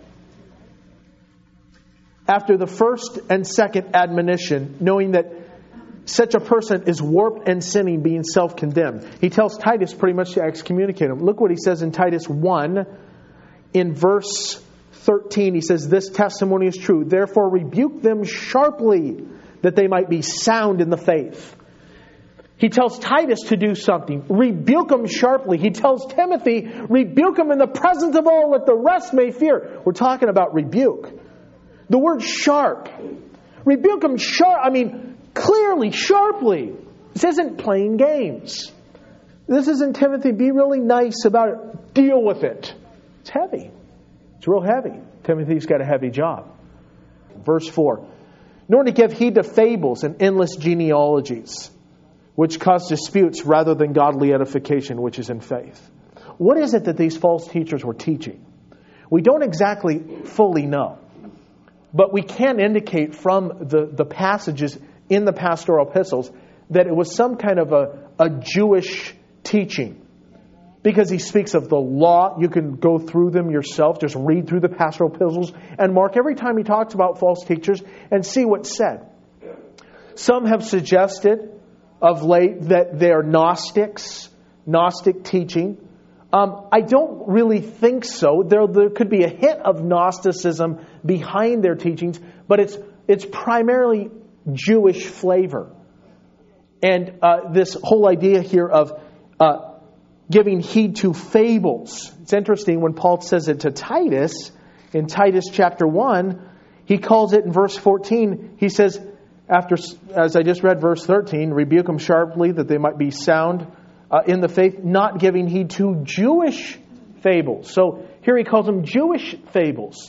after the first and second admonition, knowing that such a person is warped and sinning, being self-condemned. He tells Titus pretty much to excommunicate him. Look what he says in Titus one, in verse thirteen. He says, this testimony is true. Therefore rebuke them sharply, that they might be sound in the faith. He tells Titus to do something. Rebuke them sharply. He tells Timothy, rebuke them in the presence of all, that the rest may fear. We're talking about rebuke. The word sharp. Rebuke them sharp. I mean, clearly, sharply. This isn't playing games. This isn't Timothy, be really nice about it. Deal with it. It's heavy. It's real heavy. Timothy's got a heavy job. Verse four. nor to give heed to fables and endless genealogies, which cause disputes rather than godly edification, which is in faith. What is it that these false teachers were teaching? We don't exactly fully know. But we can indicate from the, the passages in the pastoral epistles that it was some kind of a, a Jewish teaching. Because he speaks of the law. You can go through them yourself. Just read through the pastoral epistles and mark every time he talks about false teachers and see what's said. Some have suggested of late that they're Gnostics, Gnostic teaching. Um, I don't really think so. There, there could be a hint of Gnosticism behind their teachings, but it's it's primarily Jewish flavor. And uh, this whole idea here of uh, giving heed to fables. It's interesting when Paul says it to Titus, in Titus chapter one, he calls it in verse fourteen, he says, after, as I just read verse thirteen, rebuke them sharply that they might be sound Uh, in the faith, not giving heed to Jewish fables. So here he calls them Jewish fables.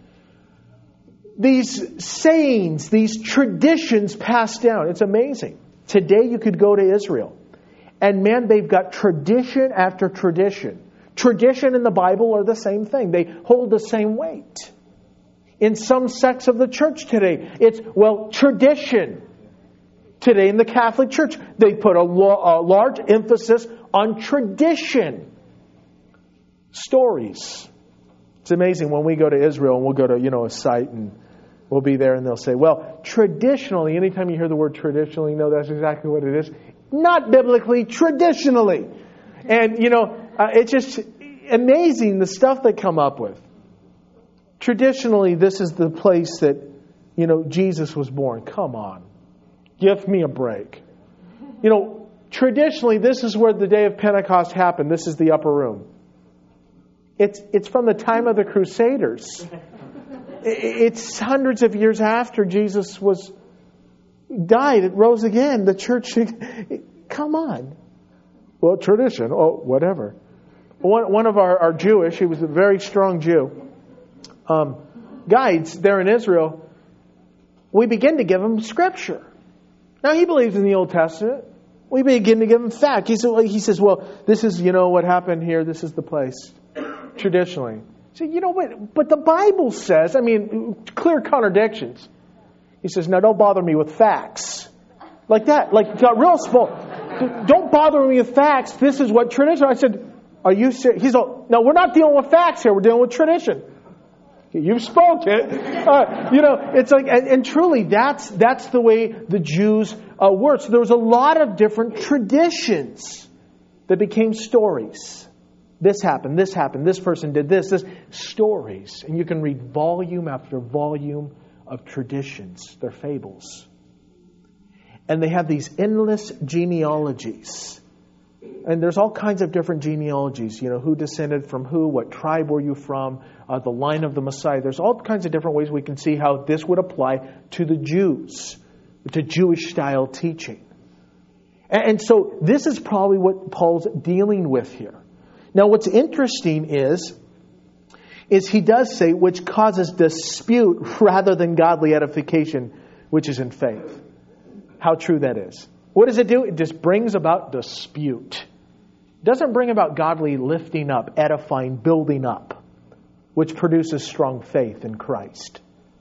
These sayings, these traditions passed down. It's amazing. Today you could go to Israel and man, they've got tradition after tradition. Tradition and the Bible are the same thing. They hold the same weight. In some sects of the church today, it's, well, tradition. Today in the Catholic Church, they put a, lo- a large emphasis on tradition. Stories. It's amazing when we go to Israel and we'll go to, you know, a site and we'll be there and they'll say, well, traditionally, anytime you hear the word traditionally, you know that's exactly what it is. Not biblically, traditionally. And, you know, uh, it's just amazing the stuff they come up with. Traditionally, this is the place that, you know, Jesus was born. Come on. Give me a break. You know, traditionally, this is where the day of Pentecost happened. This is the upper room. It's it's from the time of the Crusaders. It's hundreds of years after Jesus was died. It rose again. The church, come on. Well, tradition. Oh, whatever. One, one of our, our Jewish, he was a very strong Jew, um, guides there in Israel, we begin to give him scripture. Now, he believes in the Old Testament. We begin to give him fact. He says, he says, well, this is, you know, what happened here. This is the place. Traditionally. So, you know what? But the Bible says, I mean, clear contradictions. He says, now don't bother me with facts. Like that. Like, got real small. Don't bother me with facts. This is what tradition. I said, are you serious? He's all, no, we're not dealing with facts here. We're dealing with tradition. You spoke it. Uh, you know, it's like, and, and truly, that's that's the way the Jews uh, were. So there was a lot of different traditions that became stories. This happened, this happened, this person did this, this. Stories. And you can read volume after volume of traditions. They're fables. And they have these endless genealogies. And there's all kinds of different genealogies. You know, who descended from who, what tribe were you from, uh, the line of the Messiah. There's all kinds of different ways we can see how this would apply to the Jews, to Jewish style teaching. And, and so this is probably what Paul's dealing with here. Now what's interesting is, is he does say, which causes dispute rather than godly edification, which is in faith. How true that is. What does it do? It just brings about dispute. It doesn't bring about godly lifting up, edifying, building up, which produces strong faith in Christ.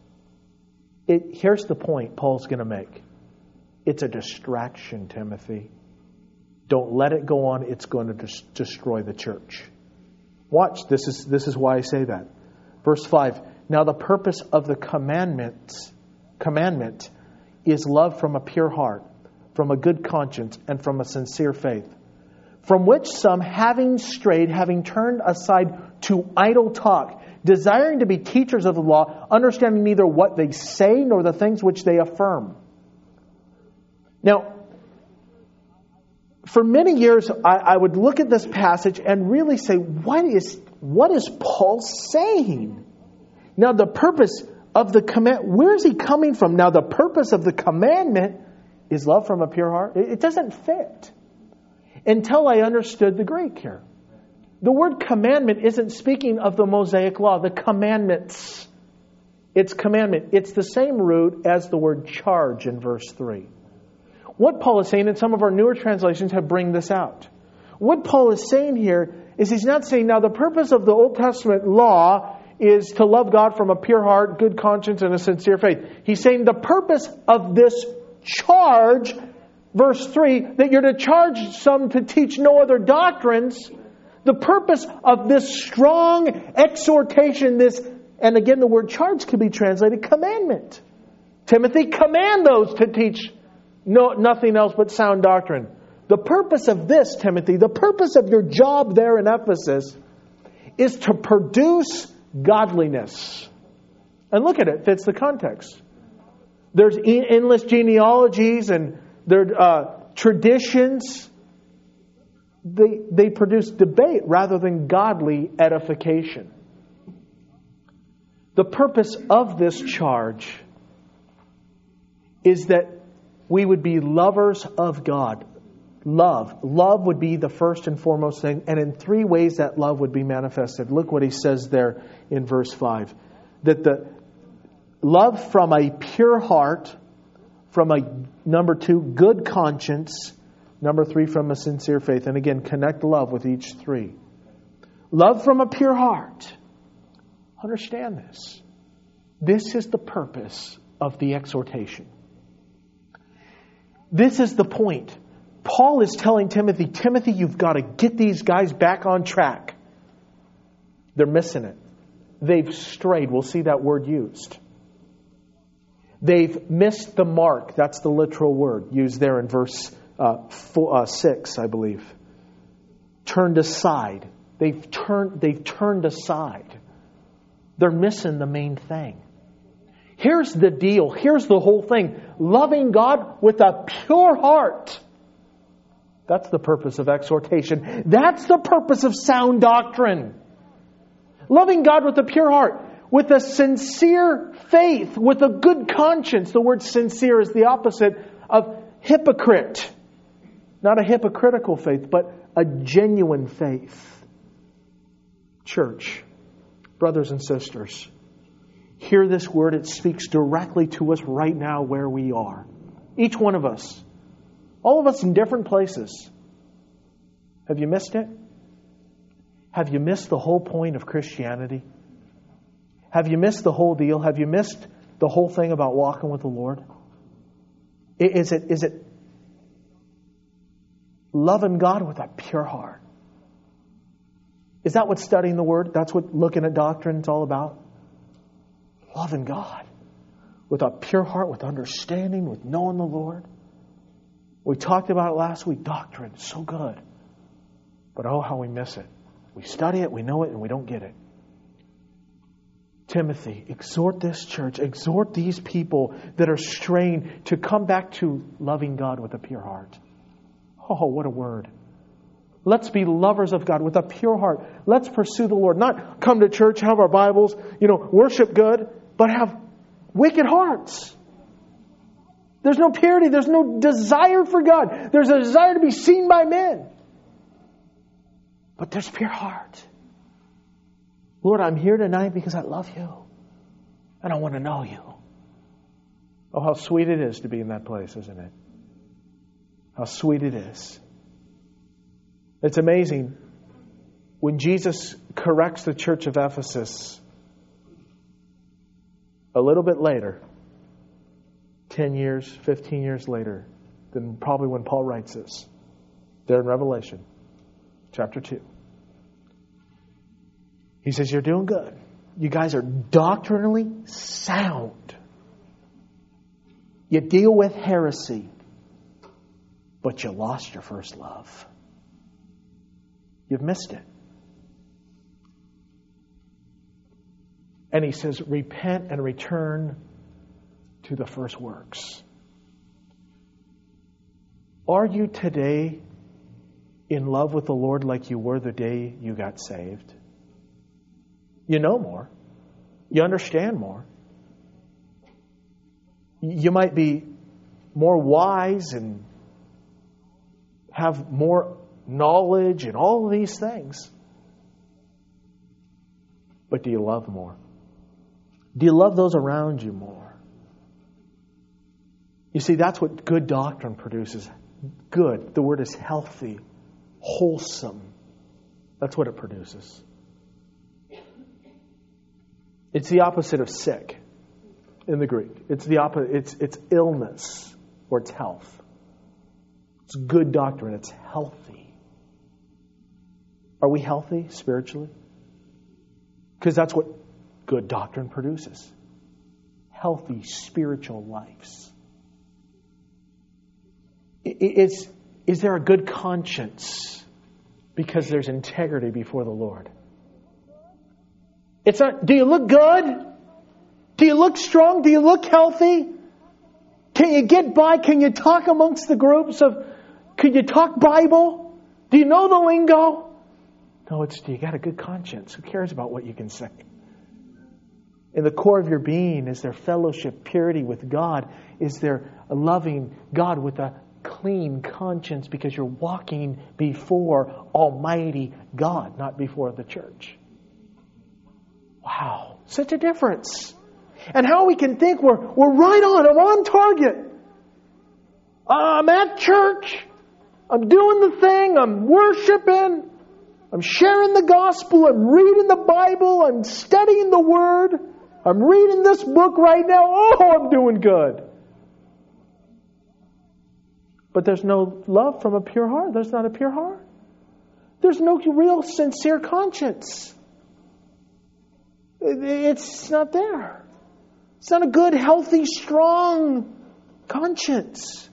It, here's the point Paul's going to make. It's a distraction, Timothy. Don't let it go on. It's going to des- destroy the church. Watch. This is, this is why I say that. Verse five. Now the purpose of the commandment, commandment is love from a pure heart, from a good conscience, and from a sincere faith, from which some, having strayed, having turned aside to idle talk, desiring to be teachers of the law, understanding neither what they say nor the things which they affirm. Now, for many years, I, I would look at this passage and really say, what is, what is Paul saying? Now, the purpose of the command, where is he coming from? Now, the purpose of the commandment is love from a pure heart. It doesn't fit until I understood the Greek here. The word commandment isn't speaking of the Mosaic law, the commandments. It's commandment. It's the same root as the word charge in verse three. What Paul is saying, and some of our newer translations have bring this out. What Paul is saying here is he's not saying, now the purpose of the Old Testament law is to love God from a pure heart, good conscience, and a sincere faith. He's saying the purpose of this charge, verse three, that you're to charge some to teach no other doctrines. The purpose of this strong exhortation, this, and again the word charge can be translated commandment. Timothy, command those to teach no, nothing else but sound doctrine. The purpose of this, Timothy, the purpose of your job there in Ephesus is to produce godliness. And look at it, it fits the context. There's endless genealogies and there uh, traditions. They, they produce debate rather than godly edification. The purpose of this charge is that we would be lovers of God. Love. Love would be the first and foremost thing. And in three ways that love would be manifested. Look what he says there in verse five. That the love from a pure heart, from a, number two, good conscience, number three, from a sincere faith. And again, connect love with each three. Love from a pure heart. Understand this. This is the purpose of the exhortation. This is the point. Paul is telling Timothy, Timothy, you've got to get these guys back on track. They're missing it. They've strayed. We'll see that word used. They've missed the mark. That's the literal word used there in verse uh, four, uh, six, I believe. Turned aside. They've turned, they've turned aside. They're missing the main thing. Here's the deal. Here's the whole thing. Loving God with a pure heart. That's the purpose of exhortation. That's the purpose of sound doctrine. Loving God with a pure heart. With a sincere faith. With a good conscience. The word sincere is the opposite of hypocrite. Not a hypocritical faith, but a genuine faith. Church, brothers and sisters, hear this word. It speaks directly to us right now where we are. Each one of us. All of us in different places. Have you missed it? Have you missed the whole point of Christianity? Have you missed the whole deal? Have you missed the whole thing about walking with the Lord? Is it, is it loving God with a pure heart? Is that what studying the Word, that's what looking at doctrine is all about? Loving God with a pure heart, with understanding, with knowing the Lord. We talked about it last week. Doctrine, so good. But oh, how we miss it. We study it, we know it, and we don't get it. Timothy, exhort this church, exhort these people that are straying to come back to loving God with a pure heart. Oh, what a word. Let's be lovers of God with a pure heart. Let's pursue the Lord. Not come to church, have our Bibles, you know, worship good, but have wicked hearts. There's no purity. There's no desire for God. There's a desire to be seen by men. But there's pure heart. Lord, I'm here tonight because I love you. And I want to know you. Oh, how sweet it is to be in that place, isn't it? How sweet it is. It's amazing. When Jesus corrects the church of Ephesus, a little bit later, ten years, fifteen years later, than probably when Paul writes this, there in Revelation, chapter two. He says, you're doing good. You guys are doctrinally sound. You deal with heresy, but you lost your first love. You've missed it. And he says, repent and return to the first works. Are you today in love with the Lord like you were the day you got saved? You know more. You understand more. You might be more wise and have more knowledge and all of these things. But do you love more? Do you love those around you more? You see, that's what good doctrine produces. Good. The word is healthy, wholesome. That's what it produces. It's the opposite of sick in the Greek. It's the opposite. It's, it's illness or it's health. It's good doctrine. It's healthy. Are we healthy spiritually? Because that's what good doctrine produces. Healthy spiritual lives. Is, is there a good conscience? Because there's integrity before the Lord. It's not, do you look good? Do you look strong? Do you look healthy? Can you get by? Can you talk amongst the groups of, can you talk Bible? Do you know the lingo? No, it's, do you got a good conscience? Who cares about what you can say? In the core of your being, is there fellowship, purity with God? Is there a loving God with a clean conscience because you're walking before Almighty God, not before the church? Wow, such a difference. And how we can think we're, we're right on, I'm on target. I'm at church. I'm doing the thing. I'm worshiping. I'm sharing the gospel. I'm reading the Bible. I'm studying the Word. I'm reading this book right now. Oh, I'm doing good. But there's no love from a pure heart. There's not a pure heart. There's no real sincere conscience. It's not there. It's not a good, healthy, strong conscience.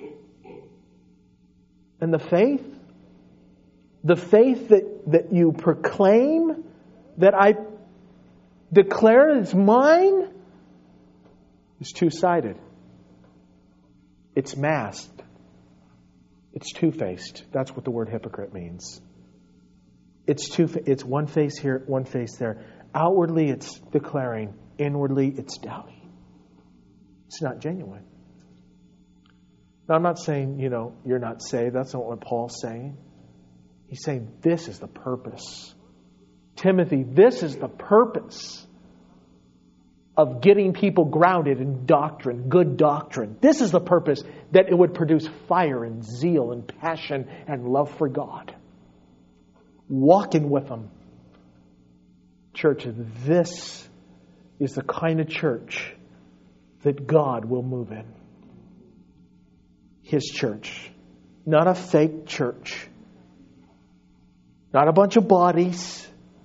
And the faith, the faith that, that you proclaim, that I declare is mine, is two-sided. It's masked. It's two-faced. That's what the word hypocrite means. It's two. It's one face here, one face there. Outwardly, it's declaring. Inwardly, it's doubting. It's not genuine. Now, I'm not saying, you know, you're not saved. That's not what Paul's saying. He's saying this is the purpose. Timothy, this is the purpose of getting people grounded in doctrine, good doctrine. This is the purpose, that it would produce fire and zeal and passion and love for God. Walking with them. Church, this is the kind of church that God will move in. His church. Not a fake church. Not a bunch of bodies.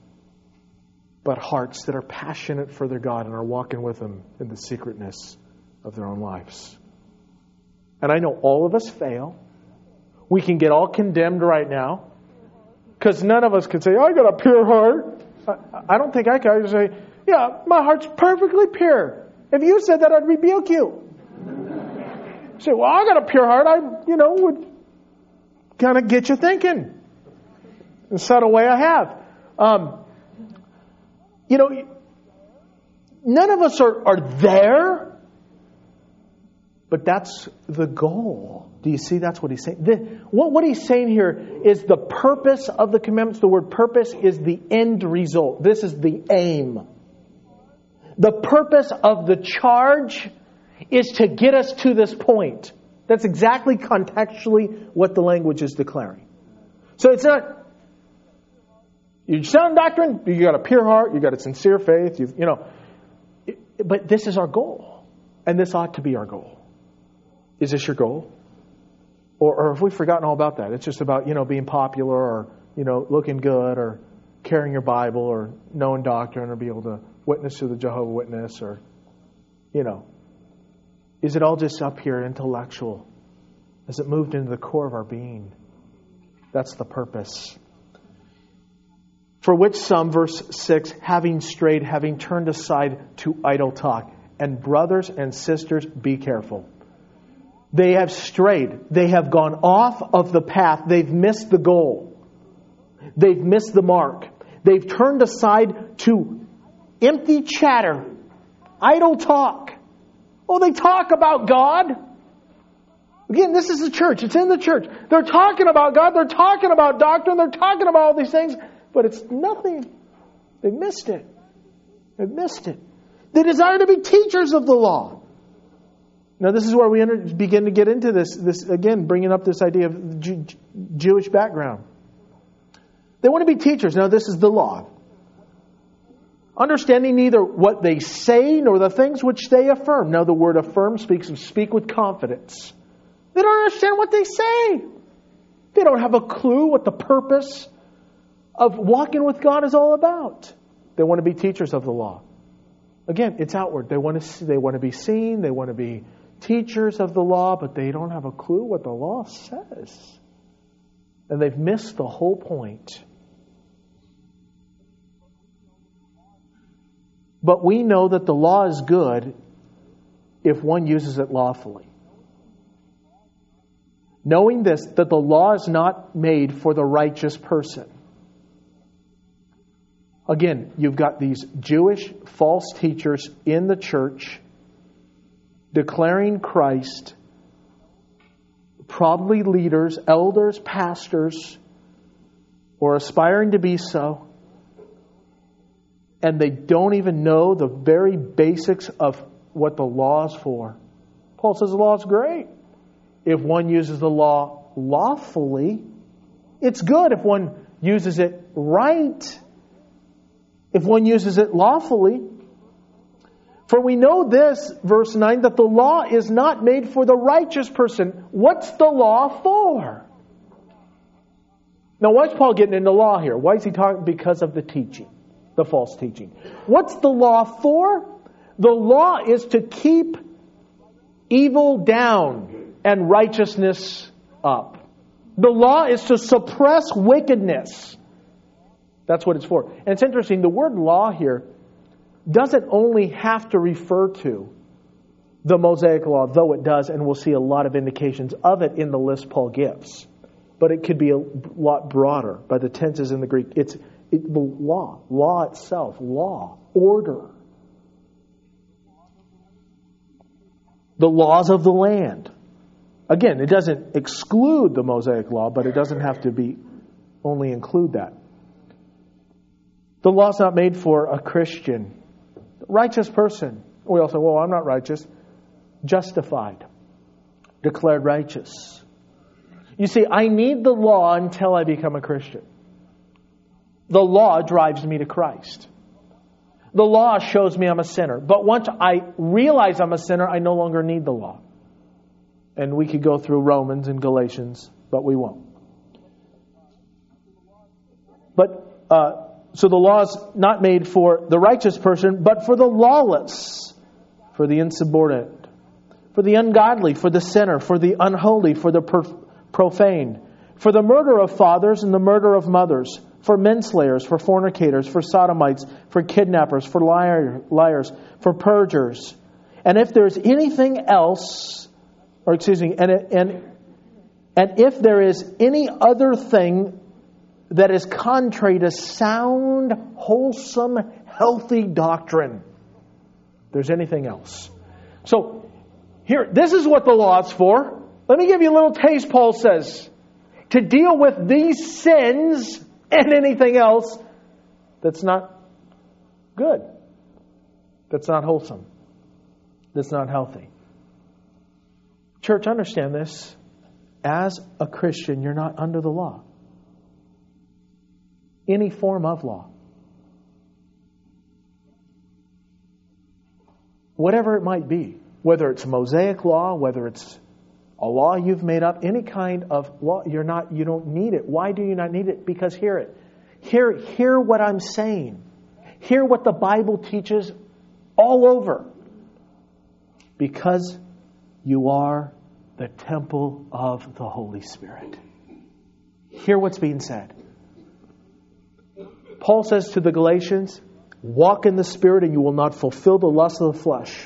But hearts that are passionate for their God and are walking with Him in the secretness of their own lives. And I know all of us fail. We can get all condemned right now. Because none of us can say, oh, I got a pure heart. I, I don't think I can. I can say, yeah, my heart's perfectly pure. If you said that, I'd rebuke you. Say, well, I got a pure heart. I, you know, would kind of get you thinking. In a subtle way I have. Um, you know, none of us are, are there. But that's the goal. Do you see that's what he's saying? The, what, what he's saying here is the purpose of the commandments. The word purpose is the end result. This is the aim. The purpose of the charge is to get us to this point. That's exactly contextually what the language is declaring. So it's not, you sound doctrine, you got a pure heart, you got a sincere faith, you've, you know. But this is our goal. And this ought to be our goal. Is this your goal? Or, or have we forgotten all about that? It's just about, you know, being popular or, you know, looking good or carrying your Bible or knowing doctrine or be able to witness to the Jehovah's Witness or, you know. Is it all just up here, intellectual? Has it moved into the core of our being? That's the purpose. For which some, verse six, having strayed, having turned aside to idle talk. And brothers and sisters, be careful. They have strayed. They have gone off of the path. They've missed the goal. They've missed the mark. They've turned aside to empty chatter, idle talk. Oh, they talk about God. Again, this is the church. It's in the church. They're talking about God. They're talking about doctrine. They're talking about all these things. But it's nothing. They've missed it. They've missed it. They desire to be teachers of the law. Now, this is where we enter, begin to get into this, this, again, bringing up this idea of Jew, Jewish background. They want to be teachers. Now, this is the law. Understanding neither what they say nor the things which they affirm. Now, the word affirm speaks of speak with confidence. They don't understand what they say. They don't have a clue what the purpose of walking with God is all about. They want to be teachers of the law. Again, it's outward. They want to, they want to be seen. They want to be teachers of the law, but they don't have a clue what the law says. And they've missed the whole point. But we know that the law is good if one uses it lawfully. Knowing this, that the law is not made for the righteous person. Again, you've got these Jewish false teachers in the church declaring Christ, probably leaders, elders, pastors, or aspiring to be so, and they don't even know the very basics of what the law is for. Paul says the law is great if one uses the law lawfully. It's good if one uses it right. If one uses it lawfully. For we know this, verse nine, that the law is not made for the righteous person. What's the law for? Now, why is Paul getting into law here? Why is he talking? Because of the teaching, the false teaching. What's the law for? The law is to keep evil down and righteousness up. The law is to suppress wickedness. That's what it's for. And it's interesting, the word law here doesn't only have to refer to the Mosaic Law, though it does, and we'll see a lot of indications of it in the list Paul gives. But it could be a lot broader by the tenses in the Greek. It's it, the law, law itself, law, order. The laws of the land. Again, it doesn't exclude the Mosaic Law, but it doesn't have to be only include that. The law's not made for a Christian. Righteous person. We all say, well, I'm not righteous. Justified. Declared righteous. You see, I need the law until I become a Christian. The law drives me to Christ. The law shows me I'm a sinner. But once I realize I'm a sinner, I no longer need the law. And we could go through Romans and Galatians, but we won't. But, uh, so the law is not made for the righteous person, but for the lawless, for the insubordinate, for the ungodly, for the sinner, for the unholy, for the per- profane, for the murder of fathers and the murder of mothers, for manslayers, for fornicators, for sodomites, for kidnappers, for liar, liars, for perjurers. And if there's anything else, or excuse me, and and and if there is any other thing that is contrary to sound, wholesome, healthy doctrine, if there's anything else. So here, this is what the law is for. Let me give you a little taste, Paul says, to deal with these sins and anything else that's not good, that's not wholesome, that's not healthy. Church, understand this. As a Christian, you're not under the law. Any form of law. Whatever it might be. Whether it's Mosaic law, whether it's a law you've made up, any kind of law, you're not, you don't need it. Why do you not need it? Because hear it. Hear, hear what I'm saying. Hear what the Bible teaches all over. Because you are the temple of the Holy Spirit. Hear what's being said. Paul says to the Galatians, walk in the Spirit and you will not fulfill the lust of the flesh.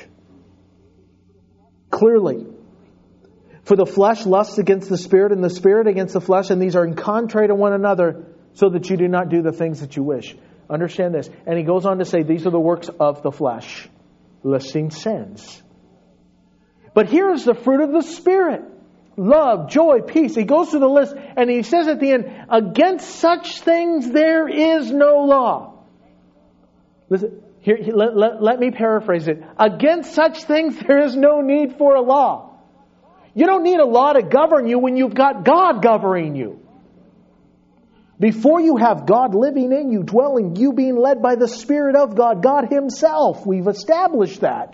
Clearly. For the flesh lusts against the Spirit and the Spirit against the flesh, and these are in contrary to one another, so that you do not do the things that you wish. Understand this. And he goes on to say, these are the works of the flesh. Listing sins. But here is the fruit of the Spirit. Love, joy, peace. He goes through the list and he says at the end, against such things there is no law. Listen, Here, let, let, let me paraphrase it. Against such things, there is no need for a law. You don't need a law to govern you when you've got God governing you. Before you have God living in you, dwelling, you being led by the Spirit of God, God Himself. We've established that.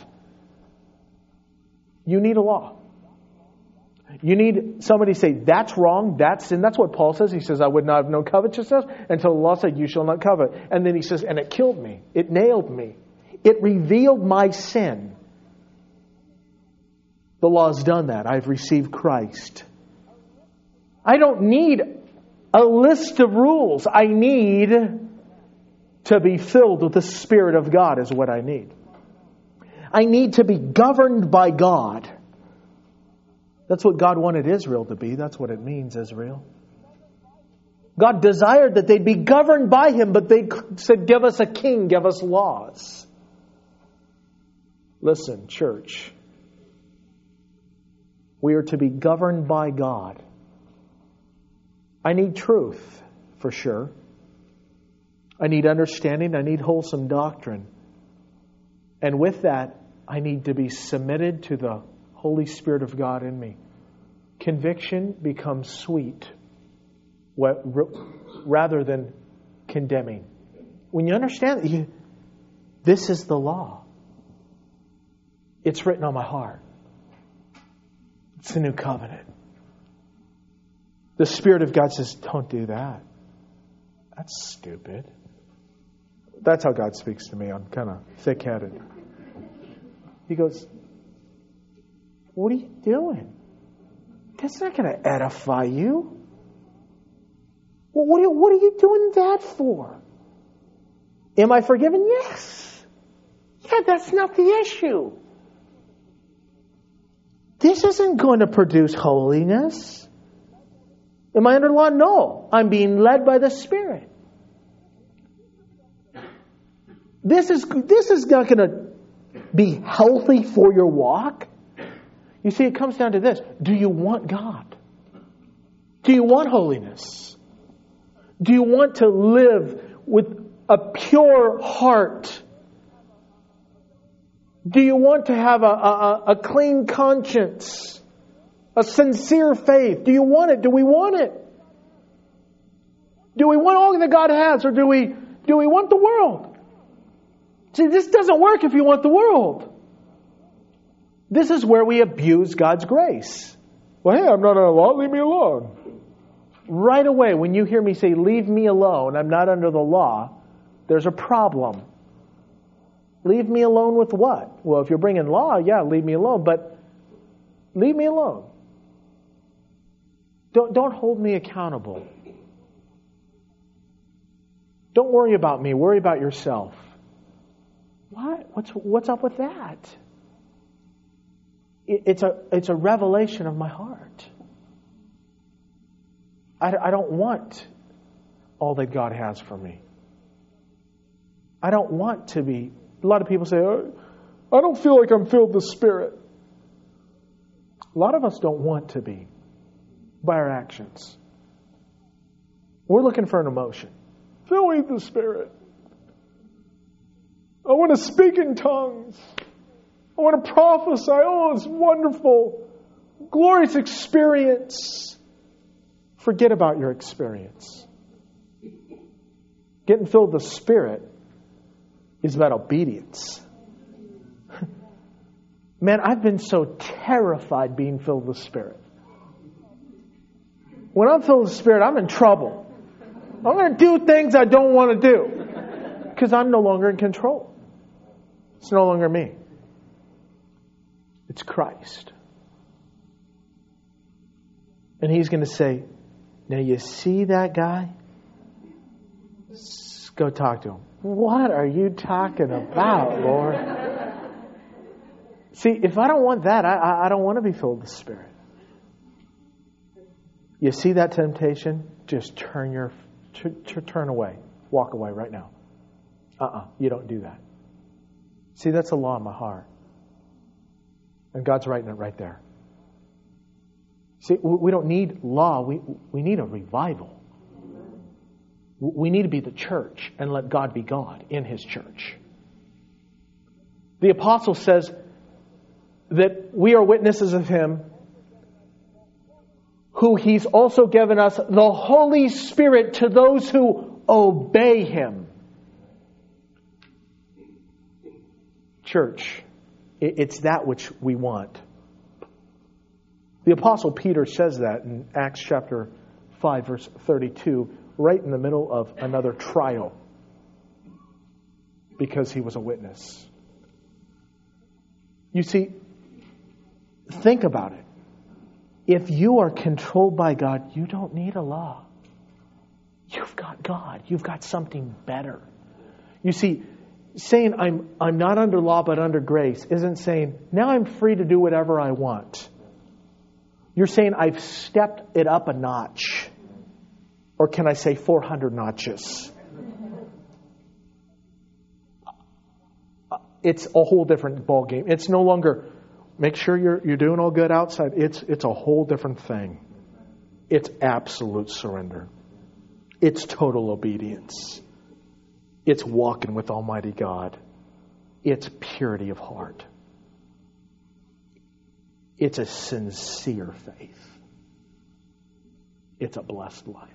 You need a law. You need somebody to say, that's wrong, that's sin. That's what Paul says. He says, I would not have known covetousness until the law said, you shall not covet. And then he says, and it killed me. It nailed me. It revealed my sin. The law has done that. I've received Christ. I don't need a list of rules. I need to be filled with the Spirit of God is what I need. I need to be governed by God. That's what God wanted Israel to be. That's what it means, Israel. God desired that they'd be governed by Him, but they said, give us a king, give us laws. Listen, church. We are to be governed by God. I need truth, for sure. I need understanding. I need wholesome doctrine. And with that, I need to be submitted to the Holy Spirit of God in me. Conviction becomes sweet rather than condemning. When you understand that you, this is the law. It's written on my heart. It's the new covenant. The Spirit of God says, don't do that. That's stupid. That's how God speaks to me. I'm kind of thick-headed. He goes, what are you doing? That's not going to edify you. Well, what, are you, what are you doing that for? Am I forgiven? Yes. Yeah, that's not the issue. This isn't going to produce holiness. Am I under law? No. I'm being led by the Spirit. This is, this is not going to be healthy for your walk. You see, it comes down to this. Do you want God? Do you want holiness? Do you want to live with a pure heart? Do you want to have a, a, a clean conscience? A sincere faith? Do you want it? Do we want it? Do we want all that God has, or do we do we want the world? See, this doesn't work if you want the world. This is where we abuse God's grace. Well, hey, I'm not under the law. Leave me alone. Right away, when you hear me say, leave me alone, I'm not under the law, there's a problem. Leave me alone with what? Well, if you're bringing law, yeah, leave me alone. But leave me alone. Don't, don't hold me accountable. Don't worry about me. Worry about yourself. What? What's, what's up with that? It, it's a, it's a revelation of my heart. I, I don't want all that God has for me. I don't want to be... A lot of people say, oh, I don't feel like I'm filled with the Spirit. A lot of us don't want to be by our actions. We're looking for an emotion. Fill me with the Spirit. I want to speak in tongues. I want to prophesy. Oh, it's wonderful. Glorious experience. Forget about your experience. Getting filled with the Spirit is about obedience. Man, I've been so terrified being filled with the Spirit. When I'm filled with the Spirit, I'm in trouble. I'm going to do things I don't want to do because I'm no longer in control. It's no longer me. It's Christ. And He's going to say, now you see that guy? Go talk to him. What are you talking about, Lord? See, if I don't want that, I, I don't want to be filled with the Spirit. You see that temptation? Just turn your t- t- turn away. Walk away right now. Uh-uh. You don't do that. See, that's a law in my heart. And God's writing it right there. See, we don't need law. We, we need a revival. We need to be the church and let God be God in His church. The apostle says that we are witnesses of Him, who He's also given us the Holy Spirit to those who obey Him. Church, it's that which we want. The Apostle Peter says that in Acts chapter five, verse thirty-two, right in the middle of another trial, because he was a witness. You see, think about it. If you are controlled by God, you don't need a law. You've got God. You've got something better. You see, saying I'm I'm not under law but under grace isn't saying now I'm free to do whatever I want. You're saying I've stepped it up a notch. Or can I say four hundred notches? It's a whole different ballgame. It's no longer make sure you're you're doing all good outside. It's it's a whole different thing. It's absolute surrender. It's total obedience. It's walking with Almighty God. It's purity of heart. It's a sincere faith. It's a blessed life.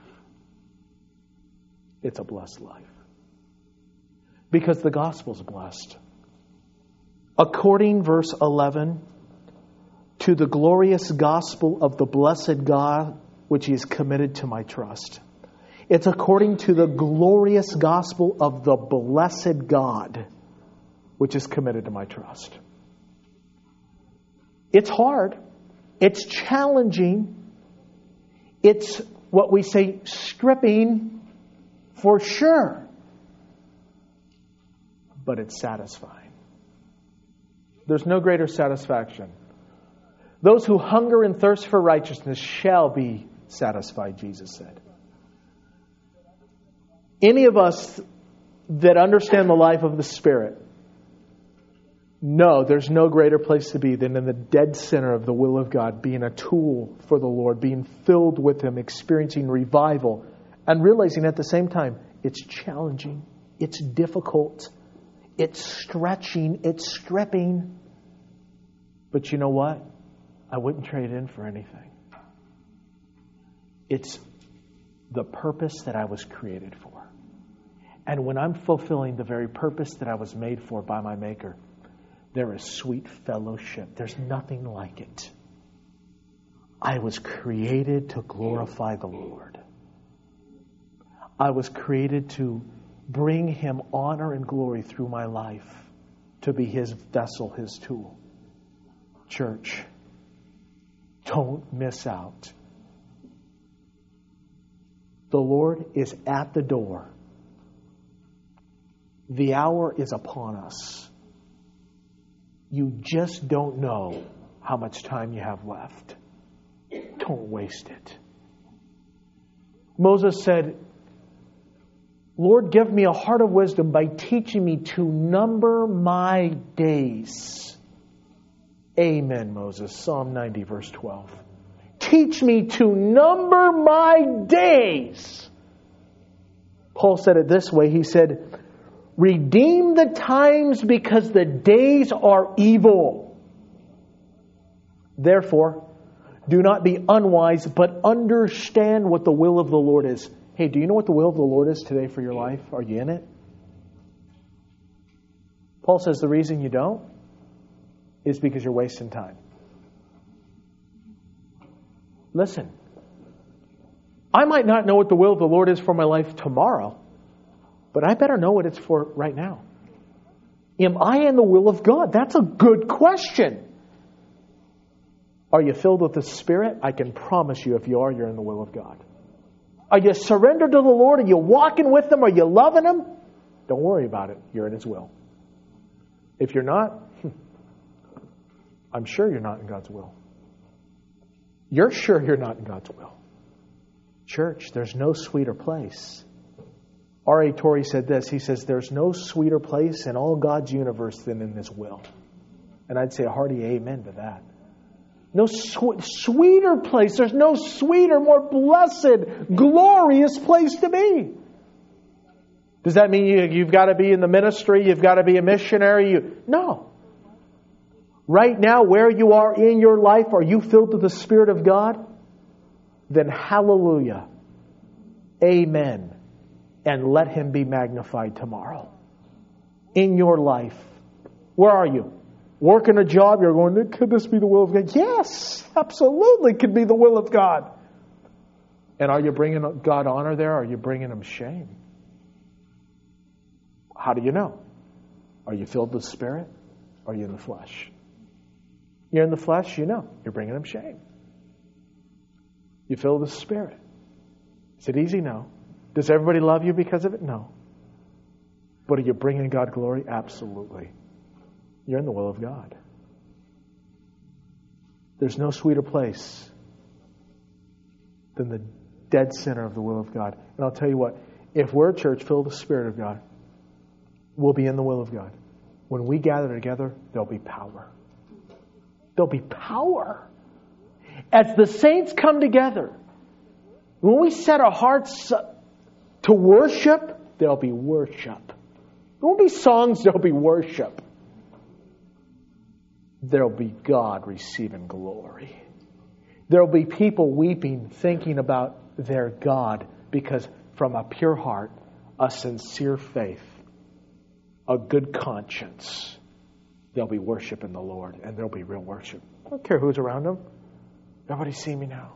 It's a blessed life. Because the gospel's blessed. According, verse eleven, to the glorious gospel of the blessed God, which He has committed to my trust. It's according to the glorious gospel of the blessed God, which is committed to my trust. It's hard. It's challenging. It's what we say stripping for sure. But it's satisfying. There's no greater satisfaction. Those who hunger and thirst for righteousness shall be satisfied, Jesus said. Any of us that understand the life of the Spirit know there's no greater place to be than in the dead center of the will of God, being a tool for the Lord, being filled with Him, experiencing revival, and realizing at the same time it's challenging, it's difficult, it's stretching, it's stripping. But you know what? I wouldn't trade it in for anything. It's the purpose that I was created for. And when I'm fulfilling the very purpose that I was made for by my Maker, there is sweet fellowship. There's nothing like it. I was created to glorify the Lord. I was created to bring Him honor and glory through my life, to be His vessel, His tool. Church, don't miss out. The Lord is at the door. The hour is upon us. You just don't know how much time you have left. Don't waste it. Moses said, Lord, give me a heart of wisdom by teaching me to number my days. Amen, Moses. Psalm ninety, verse twelve. Teach me to number my days. Paul said it this way. He said, redeem the times because the days are evil. Therefore, do not be unwise, but understand what the will of the Lord is. Hey, do you know what the will of the Lord is today for your life? Are you in it? Paul says the reason you don't is because you're wasting time. Listen, I might not know what the will of the Lord is for my life tomorrow, but I better know what it's for right now. Am I in the will of God? That's a good question. Are you filled with the Spirit? I can promise you if you are, you're in the will of God. Are you surrendered to the Lord? Are you walking with Him? Are you loving Him? Don't worry about it. You're in His will. If you're not, I'm sure you're not in God's will. You're sure you're not in God's will. Church, there's no sweeter place. R A Torrey said this. He says, there's no sweeter place in all God's universe than in His will. And I'd say a hearty amen to that. No sw- sweeter place. There's no sweeter, more blessed, glorious place to be. Does that mean you, you've got to be in the ministry? You've got to be a missionary? You, no. Right now, where you are in your life, are you filled with the Spirit of God? Then hallelujah. Amen. And let Him be magnified tomorrow. In your life. Where are you? Working a job, you're going, could this be the will of God? Yes, absolutely could be the will of God. And are you bringing God honor there, or are you bringing Him shame? How do you know? Are you filled with Spirit, or are you in the flesh? You're in the flesh, you know. You're bringing Him shame. You filled with Spirit. Is it easy? No. Does everybody love you because of it? No. But are you bringing God glory? Absolutely. You're in the will of God. There's no sweeter place than the dead center of the will of God. And I'll tell you what, if we're a church filled with the Spirit of God, we'll be in the will of God. When we gather together, there'll be power. There'll be power. As the saints come together, when we set our hearts to worship, there'll be worship. There won't be songs, there'll be worship. There'll be God receiving glory. There'll be people weeping, thinking about their God, because from a pure heart, a sincere faith, a good conscience, there'll be worship in the Lord, and there'll be real worship. I don't care who's around them. Nobody see me now.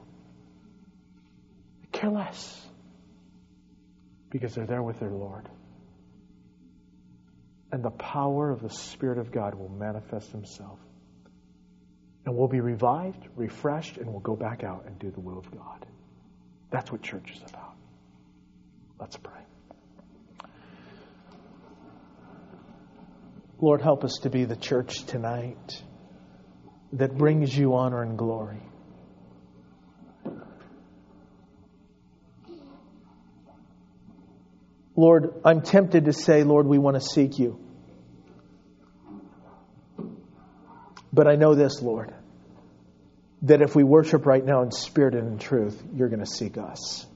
I care less. Because they're there with their Lord. And the power of the Spirit of God will manifest Himself. And we'll be revived, refreshed, and we'll go back out and do the will of God. That's what church is about. Let's pray. Lord, help us to be the church tonight that brings You honor and glory. Lord, I'm tempted to say, Lord, we want to seek You. But I know this, Lord, that if we worship right now in spirit and in truth, You're going to seek us.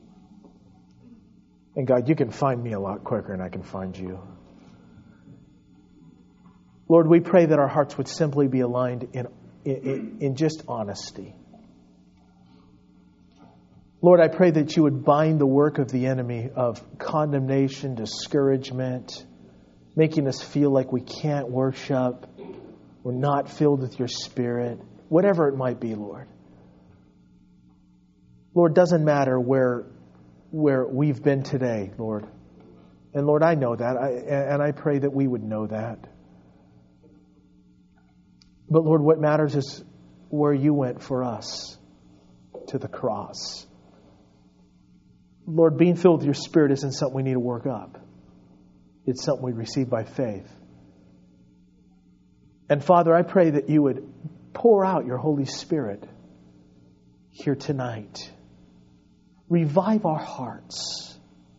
And God, You can find me a lot quicker than I can find You. Lord, we pray that our hearts would simply be aligned in, in, in just honesty. Lord, I pray that You would bind the work of the enemy of condemnation, discouragement, making us feel like we can't worship, we're not filled with Your Spirit, whatever it might be, Lord. Lord, it doesn't matter where, where we've been today, Lord. And Lord, I know that, I, and I pray that we would know that. But Lord, what matters is where You went for us, to the cross. Lord, being filled with Your Spirit isn't something we need to work up. It's something we receive by faith. And Father, I pray that You would pour out Your Holy Spirit here tonight. Revive our hearts.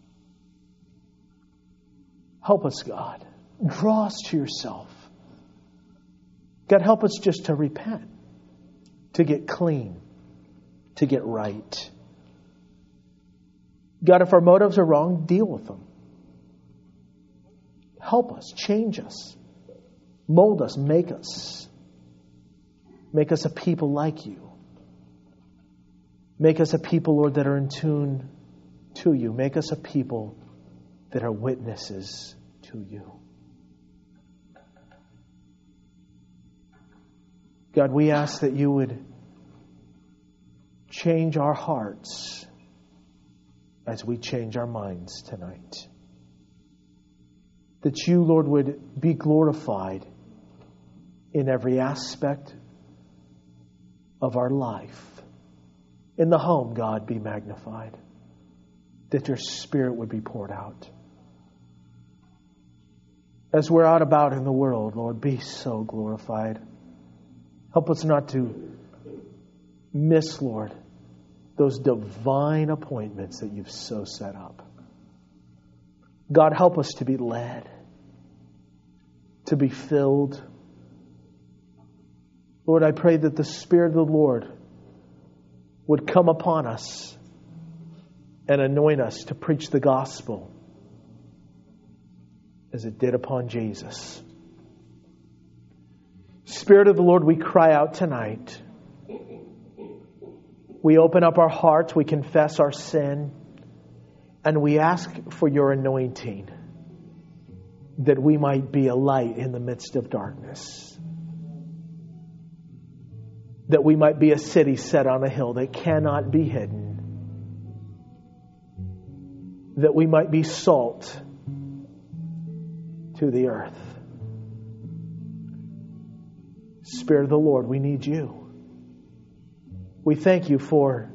Help us, God. Draw us to Yourself. God, help us just to repent, to get clean, to get right. God, if our motives are wrong, deal with them. Help us, change us, mold us, make us. Make us a people like You. Make us a people, Lord, that are in tune to You. Make us a people that are witnesses to You. God, we ask that You would change our hearts as we change our minds tonight. That You, Lord, would be glorified in every aspect of our life. In the home, God, be magnified. That Your Spirit would be poured out. As we're out about in the world, Lord, be so glorified. Help us not to miss, Lord, those divine appointments that You've so set up. God, help us to be led, to be filled. Lord, I pray that the Spirit of the Lord would come upon us and anoint us to preach the gospel as it did upon Jesus. Spirit of the Lord, we cry out tonight. We open up our hearts, we confess our sin, and we ask for your anointing that we might be a light in the midst of darkness. That we might be a city set on a hill that cannot be hidden. That we might be salt to the earth. Spirit of the Lord, we need you. We thank you for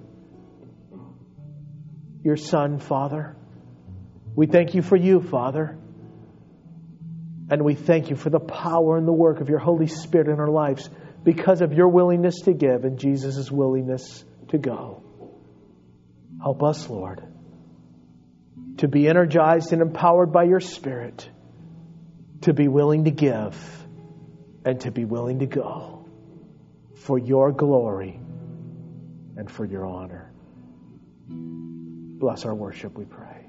your Son, Father. We thank you for you, Father. And we thank you for the power and the work of your Holy Spirit in our lives because of your willingness to give and Jesus' willingness to go. Help us, Lord, to be energized and empowered by your Spirit, to be willing to give and to be willing to go for your glory and for your honor. Bless our worship, we pray.